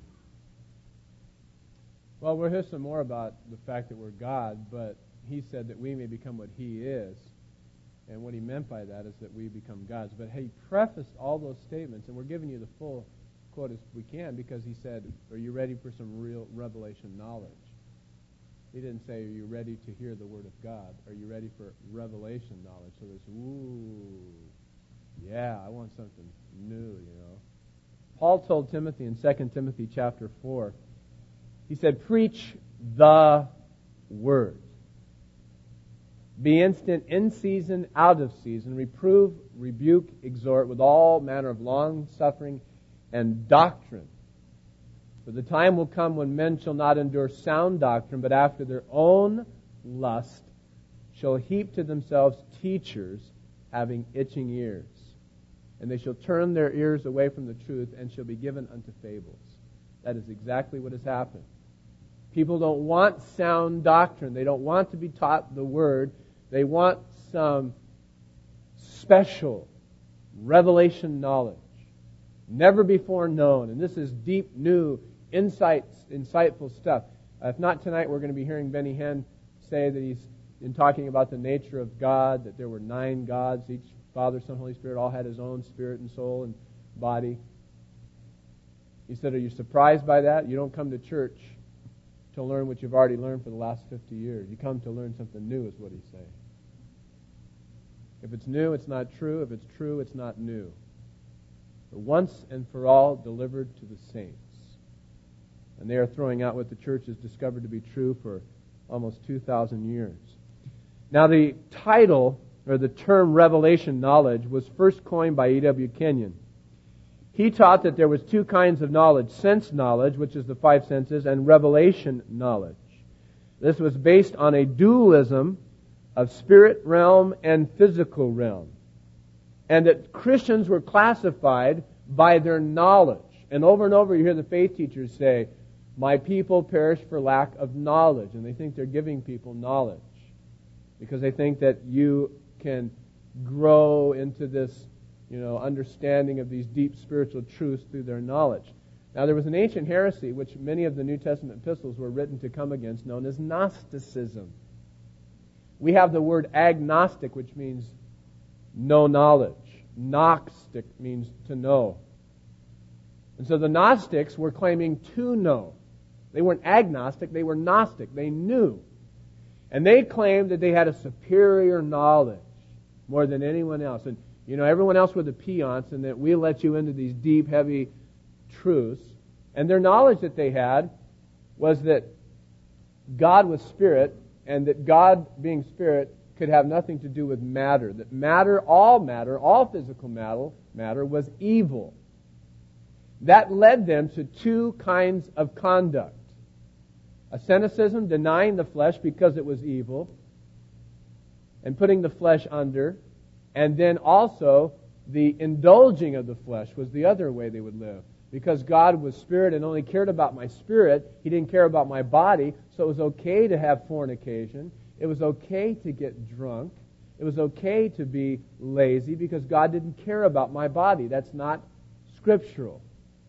Well, we'll hear some more about the fact that we're God, but he said that we may become what he is. And what he meant by that is that we become gods. But he prefaced all those statements, and we're giving you the full quote as we can, because he said, are you ready for some real revelation knowledge? He didn't say, are you ready to hear the word of God? Are you ready for revelation knowledge? So there's, yeah, I want something new, Paul told Timothy in 2 Timothy chapter 4, he said, preach the word. Be instant in season, out of season. Reprove, rebuke, exhort with all manner of long-suffering and doctrine. For the time will come when men shall not endure sound doctrine, but after their own lust shall heap to themselves teachers having itching ears. And they shall turn their ears away from the truth and shall be given unto fables. That is exactly what has happened. People don't want sound doctrine. They don't want to be taught the Word. They want some special revelation knowledge, never before known. And this is deep, new, insightful stuff. If not tonight, we're going to be hearing Benny Hinn say that he's in talking about the nature of God, that there were 9 gods, each Father, Son, Holy Spirit, all had his own spirit and soul and body. He said, are you surprised by that? You don't come to church to learn what you've already learned for the last 50 years. You come to learn something new, is what he's saying. If it's new, it's not true. If it's true, it's not new. But once and for all delivered to the saints. And they are throwing out what the church has discovered to be true for almost 2,000 years. Now the title, or the term revelation knowledge, was first coined by E.W. Kenyon. He taught that there was 2 kinds of knowledge: sense knowledge, which is the 5 senses, and revelation knowledge. This was based on a dualism of spirit realm and physical realm. And that Christians were classified by their knowledge. And over you hear the faith teachers say, my people perish for lack of knowledge. And they think they're giving people knowledge, because they think that you can grow into this understanding of these deep spiritual truths through their knowledge. Now, there was an ancient heresy which many of the New Testament epistles were written to come against, known as Gnosticism. We have the word agnostic, which means no knowledge. Gnostic means to know. And so the Gnostics were claiming to know. They weren't agnostic, they were Gnostic. They knew. And they claimed that they had a superior knowledge more than anyone else. And everyone else were the peons, and that we let you into these deep, heavy truths. And their knowledge that they had was that God was spirit, and that God, being spirit, could have nothing to do with matter. That matter, all physical matter was evil. That led them to 2 kinds of conduct. Asceticism, denying the flesh because it was evil, and putting the flesh under. And then also, the indulging of the flesh was the other way they would live. Because God was spirit and only cared about my spirit, He didn't care about my body, so it was okay to have fornication. It was okay to get drunk. It was okay to be lazy because God didn't care about my body. That's not scriptural.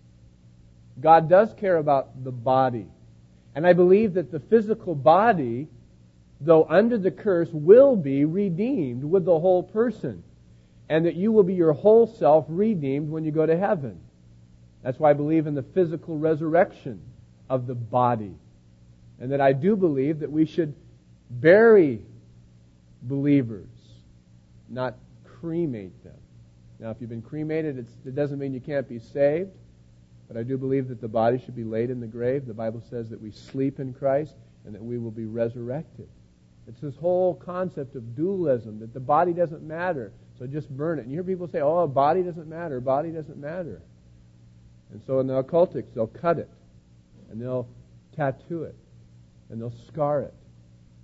God does care about the body. And I believe that the physical body, though under the curse, will be redeemed with the whole person. And that you will be your whole self redeemed when you go to heaven. That's why I believe in the physical resurrection of the body. And that I do believe that we should bury believers, not cremate them. Now, if you've been cremated, it doesn't mean you can't be saved. But I do believe that the body should be laid in the grave. The Bible says that we sleep in Christ and that we will be resurrected. It's this whole concept of dualism, that the body doesn't matter, so just burn it. And you hear people say, oh, body doesn't matter, body doesn't matter. And so in the occultics, they'll cut it, and they'll tattoo it, and they'll scar it.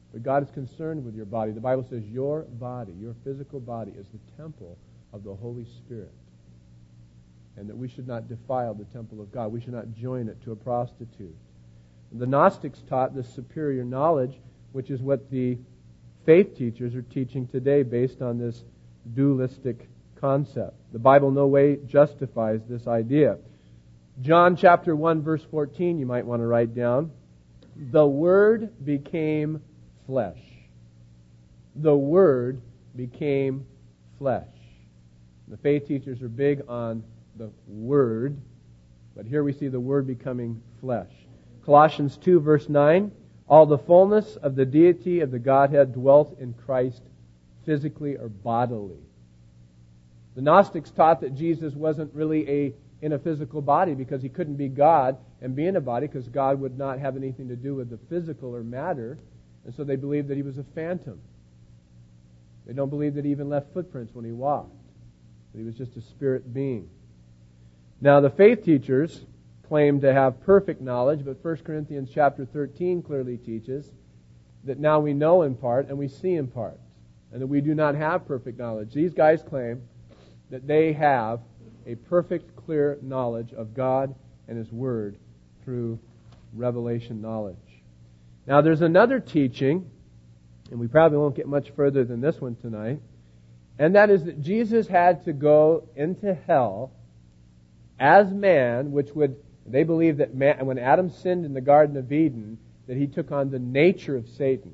But God is concerned with your body. The Bible says your body, your physical body, is the temple of the Holy Spirit. And that we should not defile the temple of God. We should not join it to a prostitute. The Gnostics taught this superior knowledge, which is what the faith teachers are teaching today based on this dualistic concept. The Bible no way justifies this idea. John chapter 1 verse 14 you might want to write down. The Word became flesh. The Word became flesh. The faith teachers are big on the Word, but here we see the Word becoming flesh. Colossians 2 verse 9, all the fullness of the deity of the Godhead dwelt in Christ physically or bodily. The Gnostics taught that Jesus wasn't really in a physical body because he couldn't be God and be in a body because God would not have anything to do with the physical or matter, and so they believed that he was a phantom. They don't believe that he even left footprints when he walked, that he was just a spirit being. Now the faith teachers claim to have perfect knowledge, but 1 Corinthians chapter 13 clearly teaches that now we know in part and we see in part, and that we do not have perfect knowledge. These guys claim that they have a perfect, clear knowledge of God and His Word through revelation knowledge. Now there's another teaching, and we probably won't get much further than this one tonight, and that is that Jesus had to go into hell as man, which would, they believe that man, when Adam sinned in the Garden of Eden, that he took on the nature of Satan.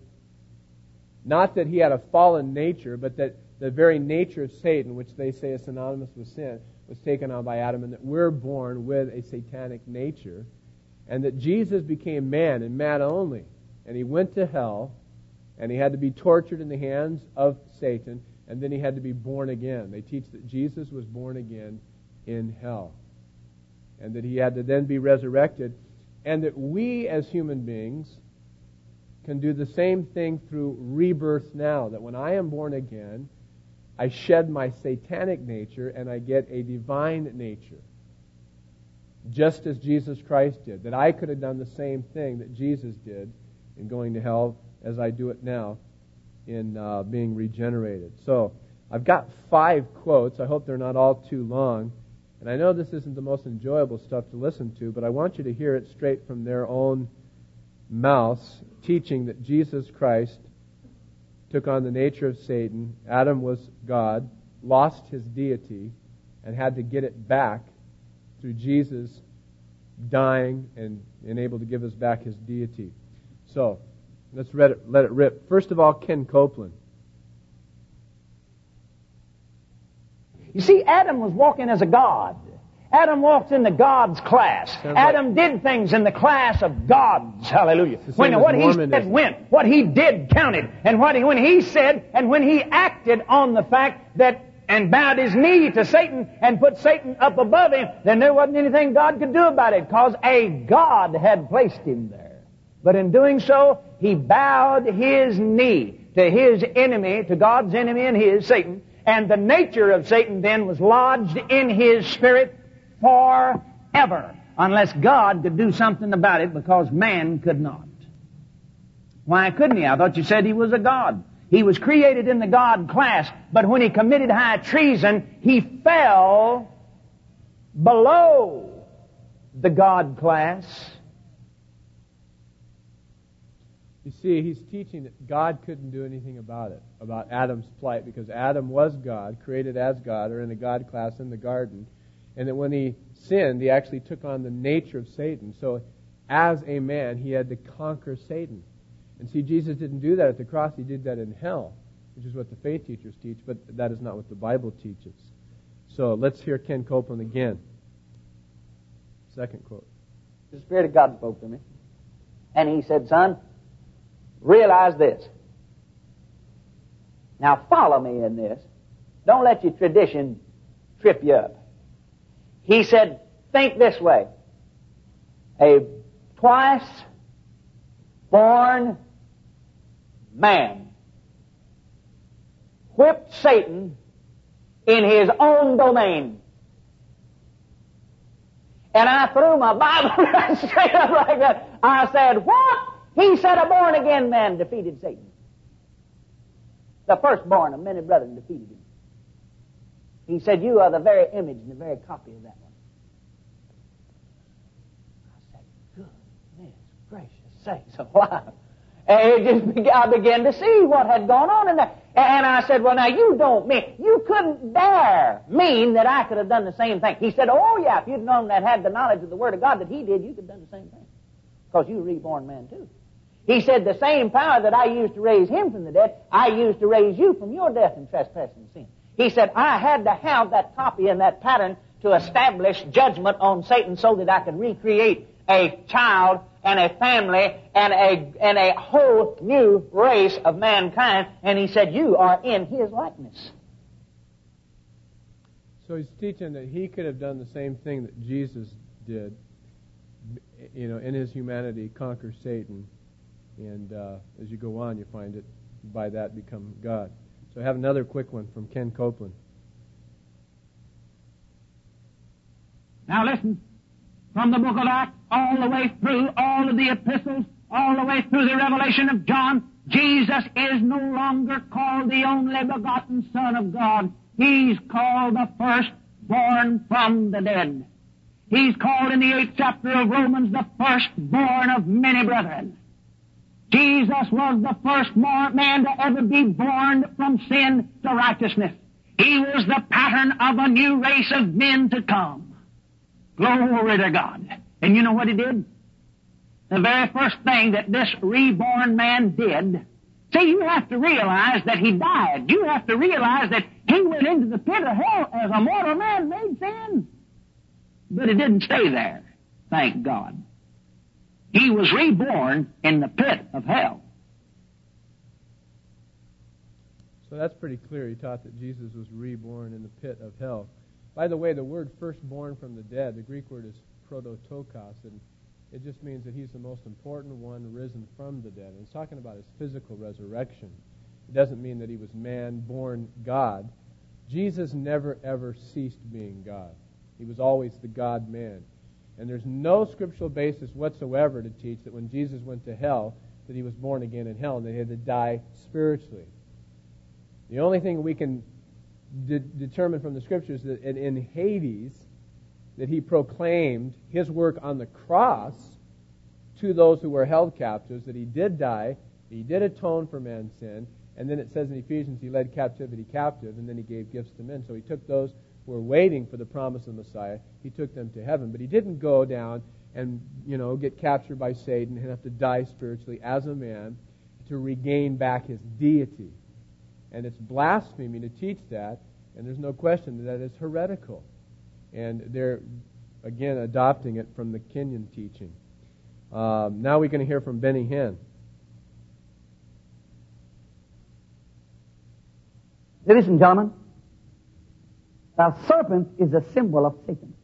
Not that he had a fallen nature, but that the very nature of Satan, which they say is synonymous with sin, was taken on by Adam, and that we're born with a satanic nature, and that Jesus became man and man only, and he went to hell, and he had to be tortured in the hands of Satan, and then he had to be born again. They teach that Jesus was born again in hell, and that he had to then be resurrected, and that we as human beings can do the same thing through rebirth now, that when I am born again, I shed my satanic nature and I get a divine nature, just as Jesus Christ did. That I could have done the same thing that Jesus did in going to hell as I do it now in being regenerated. So I've got 5 quotes. I hope they're not all too long. And I know this isn't the most enjoyable stuff to listen to, but I want you to hear it straight from their own mouths, teaching that Jesus Christ took on the nature of Satan. Adam was God, lost his deity, and had to get it back through Jesus dying and able to give us back his deity. So, let's let it rip. First of all, Ken Copeland. You see, Adam was walking as a God. Adam walked in the God's class. Adam did things in the class of gods. Hallelujah. When what he said went, what he did counted, and when he said and when he acted on the fact that and bowed his knee to Satan and put Satan up above him, then there wasn't anything God could do about it, because a God had placed him there. But in doing so, he bowed his knee to his enemy, to God's enemy and his, Satan, and the nature of Satan then was lodged in his spirit forever, unless God could do something about it, because man could not. Why couldn't he? I thought you said he was a God. He was created in the God class, but when he committed high treason, he fell below the God class. You see, he's teaching that God couldn't do anything about it, about Adam's plight, because Adam was God, created as God, or in a God class in the garden, and that when he sinned, he actually took on the nature of Satan. So, as a man, he had to conquer Satan. And see, Jesus didn't do that at the cross, he did that in hell, which is what the faith teachers teach, but that is not what the Bible teaches. So, let's hear Ken Copeland again. Second quote. The Spirit of God spoke to me, and he said, son, realize this. Now follow me in this. Don't let your tradition trip you up. He said, think this way. A twice born man whipped Satan in his own domain. And I threw my Bible right straight up like that. I said, what? He said a born-again man defeated Satan. The firstborn of many brethren defeated him. He said, you are the very image and the very copy of that one. I said, goodness gracious sakes alive. And I began to see what had gone on in there. And I said, well, now you don't mean, you couldn't dare mean that I could have done the same thing. He said, oh yeah, if you'd known that had the knowledge of the Word of God that he did, you could have done the same thing. Because you're a reborn man too. He said, the same power that I used to raise him from the dead, I used to raise you from your death and trespass and sin. He said, I had to have that copy and that pattern to establish judgment on Satan so that I could recreate a child and a family and a whole new race of mankind. And he said, you are in his likeness. So he's teaching that he could have done the same thing that Jesus did, in his humanity, conquer Satan. And as you go on, you find it, by that become God. So I have another quick one from Ken Copeland. Now listen, from the book of Acts all the way through all of the epistles, all the way through the revelation of John, Jesus is no longer called the only begotten Son of God. He's called the firstborn from the dead. He's called in the 8th chapter of Romans the firstborn of many brethren. Jesus was the first man to ever be born from sin to righteousness. He was the pattern of a new race of men to come. Glory to God. And you know what he did? The very first thing that this reborn man did, see, you have to realize that he died. You have to realize that he went into the pit of hell as a mortal man, made sin. But it didn't stay there, thank God. He was reborn in the pit of hell. So that's pretty clear. He taught that Jesus was reborn in the pit of hell. By the way, the word firstborn from the dead, the Greek word is prototokos, and it just means that he's the most important one risen from the dead. And it's talking about his physical resurrection. It doesn't mean that he was man, born God. Jesus never, ever ceased being God. He was always the God-man. And there's no scriptural basis whatsoever to teach that when Jesus went to hell, that he was born again in hell and that he had to die spiritually. The only thing we can determine from the Scriptures is that in Hades, that he proclaimed his work on the cross to those who were held captives, that he did die, he did atone for man's sin, and then it says in Ephesians he led captivity captive, and then he gave gifts to men. So he took those who were waiting for the promise of the Messiah, he took them to heaven. But he didn't go down and, get captured by Satan and have to die spiritually as a man to regain back his deity. And it's blasphemy to teach that, and there's no question that is heretical. And they're, again, adopting it from the Kenyan teaching. Now we're going to hear from Benny Hinn. Ladies and gentlemen, the serpent is a symbol of Satan.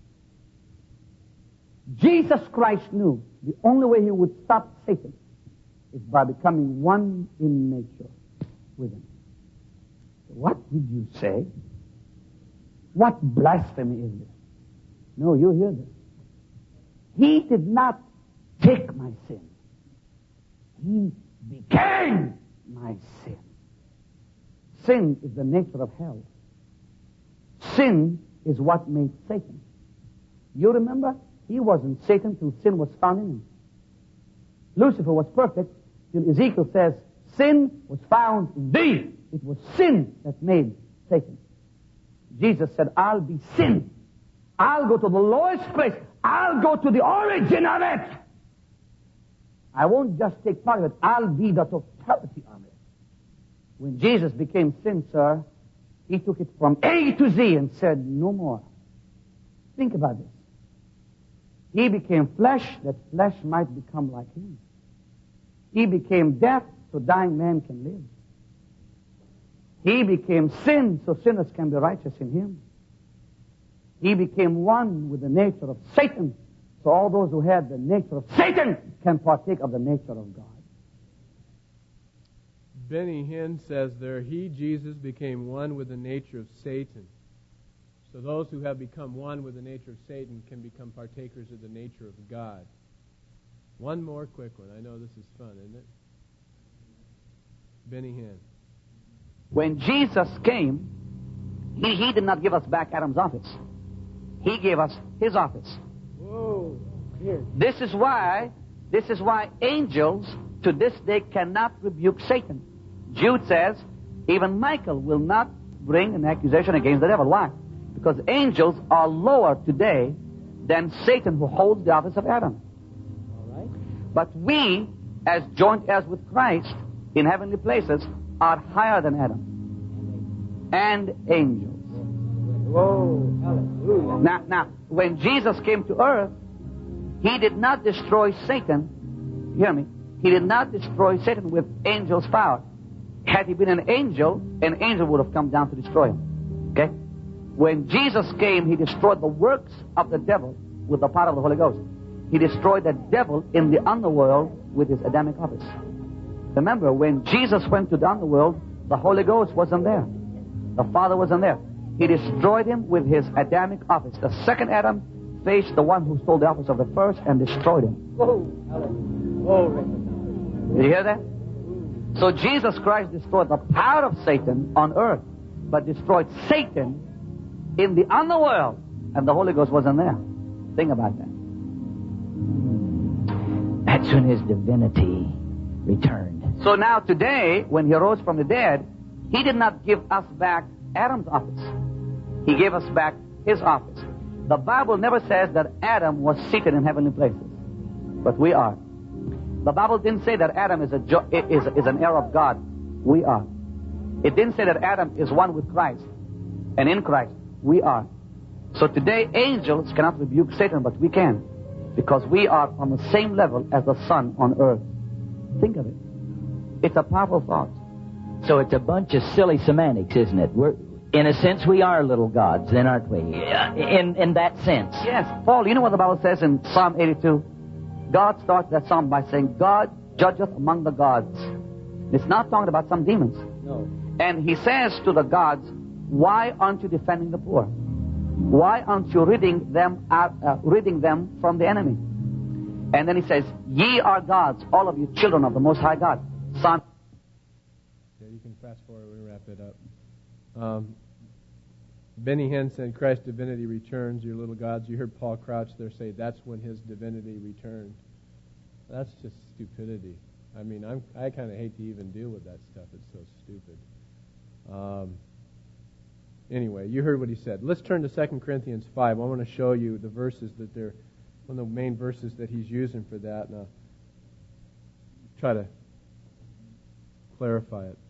Jesus Christ knew the only way he would stop Satan is by becoming one in nature with him. What did you say? What blasphemy is this? No, you hear this. He did not take my sin. He became my sin. Sin is the nature of hell. Sin is what made Satan. You remember? He wasn't Satan till sin was found in him. Lucifer was perfect till Ezekiel says, sin was found in thee. It was sin that made Satan. Jesus said, I'll be sin. I'll go to the lowest place. I'll go to the origin of it. I won't just take part of it. I'll be the totality of it. When Jesus became sin, sir, he took it from A to Z and said, no more. Think about this. He became flesh that flesh might become like him. He became death so dying man can live. He became sin so sinners can be righteous in him. He became one with the nature of Satan so all those who had the nature of Satan can partake of the nature of God. Benny Hinn says there, he, Jesus, became one with the nature of Satan. So those who have become one with the nature of Satan can become partakers of the nature of God. One more quick one. I know this is fun, isn't it? Benny Hinn. When Jesus came, he did not give us back Adam's office. He gave us his office. Whoa. Here. This is why angels to this day cannot rebuke Satan. Jude says, even Michael will not bring an accusation against the devil. Why? Because angels are lower today than Satan, who holds the office of Adam. All right. But we, as joint heirs with Christ in heavenly places, are higher than Adam and angels. Whoa. Hallelujah. Now, when Jesus came to earth, he did not destroy Satan. Hear me. He did not destroy Satan with angels' power. Had he been an angel would have come down to destroy him. Okay? When Jesus came, he destroyed the works of the devil with the power of the Holy Ghost. He destroyed the devil in the underworld with his Adamic office. Remember, when Jesus went to the underworld, the Holy Ghost wasn't there. The Father wasn't there. He destroyed him with his Adamic office. The second Adam faced the one who stole the office of the first and destroyed him. Whoa. Hallelujah. Did you hear that? So Jesus Christ destroyed the power of Satan on earth, but destroyed Satan in the underworld, and the Holy Ghost wasn't there. Think about that. That's when his divinity returned. So now today, when he rose from the dead, he did not give us back Adam's office. He gave us back his office. The Bible never says that Adam was seated in heavenly places, but we are. The Bible didn't say that Adam is an heir of God. We are. It didn't say that Adam is one with Christ and in Christ. We are. So today, angels cannot rebuke Satan, but we can, because we are on the same level as the sun on earth. Think of it. It's a powerful thought. So it's a bunch of silly semantics, isn't it? In a sense, we are little gods, then, aren't we? In that sense. Yes. Paul, you know what the Bible says in Psalm 82? God starts that psalm by saying, God judgeth among the gods. It's not talking about some demons. No. And he says to the gods, why aren't you defending the poor? Why aren't you ridding them from the enemy? And then he says, ye are gods, all of you children of the Most High God. Son. Yeah, you can fast forward. We wrap it up. Benny Hinn said, Christ's divinity returns, your little gods. You heard Paul Crouch there say, that's when his divinity returned. That's just stupidity. I mean, I kind of hate to even deal with that stuff. It's so stupid. Anyway, you heard what he said. Let's turn to 2 Corinthians 5. I want to show you the verses that they're, one of the main verses that he's using for that, and I'll try to clarify it.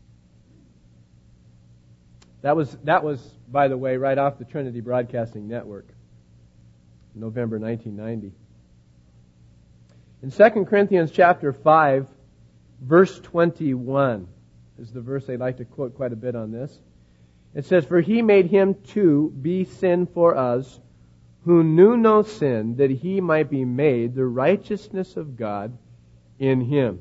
That was, by the way, right off the Trinity Broadcasting Network, November 1990. In 2 Corinthians chapter 5, verse 21 is the verse I'd like to quote quite a bit on this. It says, for he made him to be sin for us, who knew no sin, that he might be made the righteousness of God in him.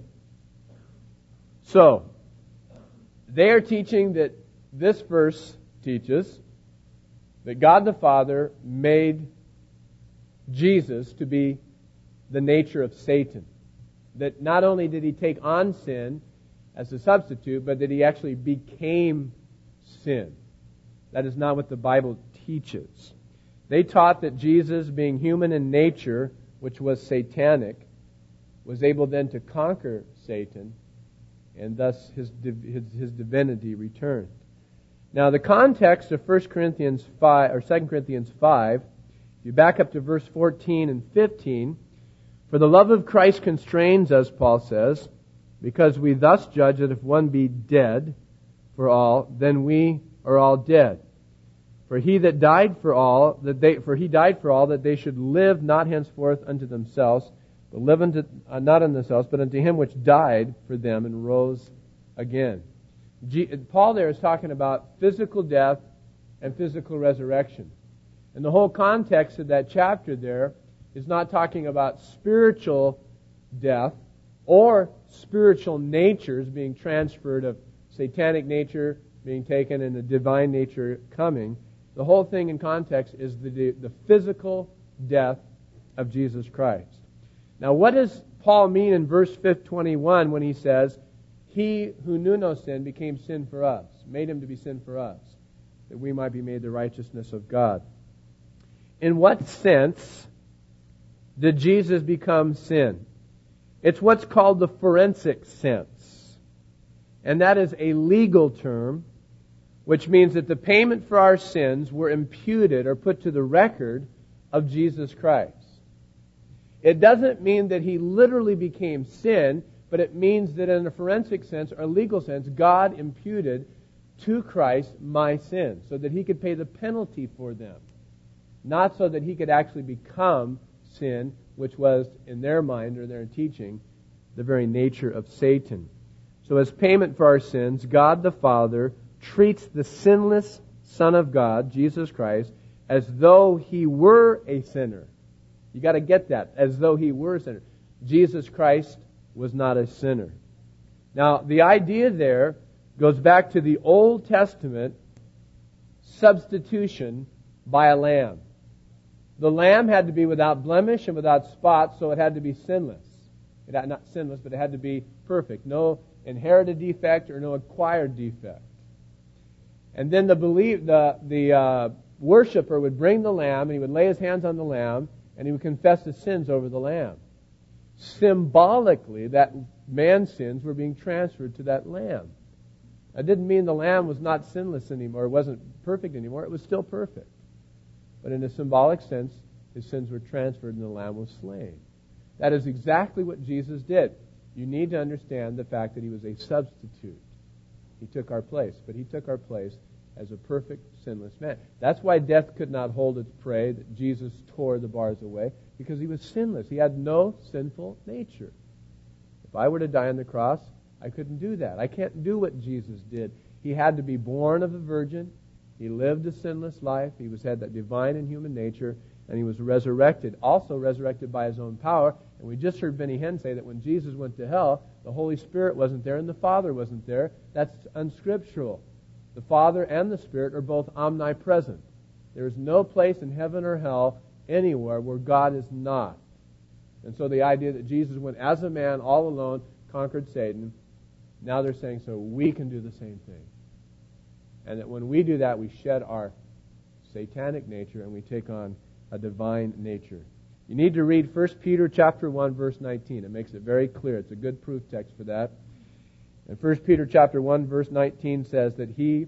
So, they are teaching that this verse teaches that God the Father made Jesus to be the nature of Satan. That not only did he take on sin as a substitute, but that he actually became sin. That is not what the Bible teaches. They taught that Jesus, being human in nature, which was satanic, was able then to conquer Satan, and thus his divinity returned. Now, the context of 1 Corinthians 5 or 2 Corinthians 5, if you back up to verse 14 and 15, for the love of Christ constrains us, Paul says, because we thus judge that if one be dead for all, then we are all dead. For he died for all that they should live not henceforth unto themselves, but live not unto themselves, but unto him which died for them and rose again. Paul there is talking about physical death and physical resurrection. And the whole context of that chapter there is not talking about spiritual death or spiritual natures being transferred, of satanic nature being taken and the divine nature coming. The whole thing in context is the physical death of Jesus Christ. Now, what does Paul mean in verse 21 when he says, He who knew no sin became sin for us, made him to be sin for us, that we might be made the righteousness of God? In what sense did Jesus become sin? It's what's called the forensic sense. And that is a legal term, which means that the payment for our sins were imputed or put to the record of Jesus Christ. It doesn't mean that He literally became sin, but it means that in a forensic sense or a legal sense, God imputed to Christ my sins so that He could pay the penalty for them. Not so that He could actually become sin, which was, in their mind or their teaching, the very nature of Satan. So as payment for our sins, God the Father treats the sinless Son of God, Jesus Christ, as though He were a sinner. You got to get that, as though He were a sinner. Jesus Christ was not a sinner. Now, the idea there goes back to the Old Testament substitution by a lamb. The lamb had to be without blemish and without spot, so it had to be sinless. Not sinless, but it had to be perfect. No inherited defect or no acquired defect. And then the worshiper would bring the lamb, and he would lay his hands on the lamb, and he would confess his sins over the lamb. Symbolically, that man's sins were being transferred to that lamb. That didn't mean the lamb was not sinless anymore, it wasn't perfect anymore, it was still perfect. But in a symbolic sense, his sins were transferred and the lamb was slain. That is exactly what Jesus did. You need to understand the fact that He was a substitute. He took our place, but He took our place as a perfect, sinless man. That's why death could not hold its prey, that Jesus tore the bars away, because He was sinless. He had no sinful nature. If I were to die on the cross, I couldn't do that. I can't do what Jesus did. He had to be born of a virgin. He lived a sinless life. He had that divine and human nature, and He was resurrected, also resurrected by His own power. And we just heard Benny Hinn say that when Jesus went to hell, the Holy Spirit wasn't there and the Father wasn't there. That's unscriptural. The Father and the Spirit are both omnipresent. There is no place in heaven or hell anywhere where God is not. And so the idea that Jesus went as a man all alone, conquered Satan, now they're saying so we can do the same thing. And that when we do that, we shed our satanic nature and we take on a divine nature. You need to read 1 Peter chapter 1, verse 19. It makes it very clear. It's a good proof text for that. And 1 Peter chapter 1, verse 19 says that He,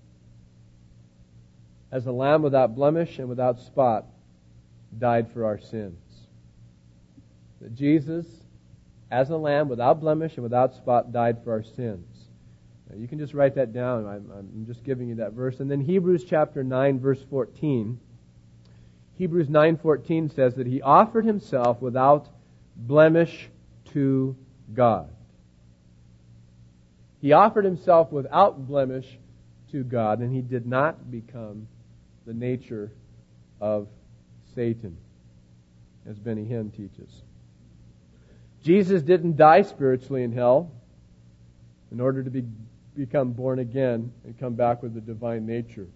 as a lamb without blemish and without spot, died for our sins. That Jesus, as a lamb without blemish and without spot, died for our sins. Now, you can just write that down. I'm just giving you that verse. And then Hebrews chapter 9, verse 14. Hebrews 9:14 says that He offered Himself without blemish to God. He offered Himself without blemish to God, and He did not become the nature of Satan, as Benny Hinn teaches. Jesus didn't die spiritually in hell in order to become born again and come back with the divine nature.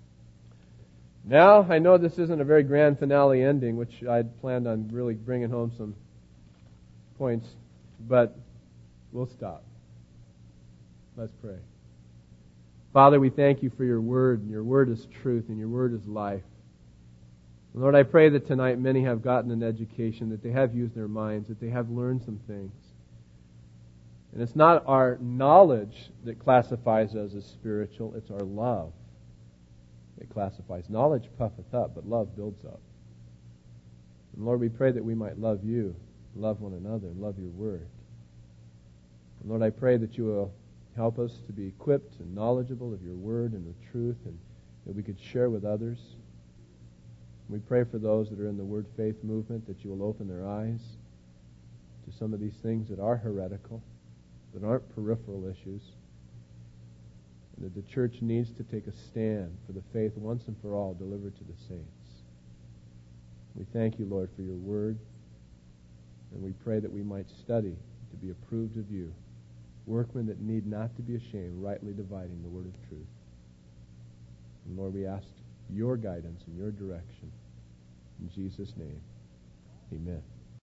Now, I know this isn't a very grand finale ending, which I'd planned on really bringing home some points, but we'll stop. Let's pray. Father, we thank You for Your Word, and Your Word is truth, and Your Word is life. And Lord, I pray that tonight many have gotten an education, that they have used their minds, that they have learned some things. And it's not our knowledge that classifies us as spiritual, it's our love. It classifies. Knowledge puffeth up, but love builds up. And Lord, we pray that we might love You, love one another, and love Your Word. And Lord, I pray that You will help us to be equipped and knowledgeable of Your Word and the truth, and that we could share with others. We pray for those that are in the Word Faith movement, that You will open their eyes to some of these things that are heretical, that aren't peripheral issues, that the church needs to take a stand for the faith once and for all delivered to the saints. We thank You, Lord, for Your Word, and we pray that we might study to be approved of You, workmen that need not to be ashamed, rightly dividing the word of truth. And Lord, we ask Your guidance and Your direction. In Jesus' name, amen.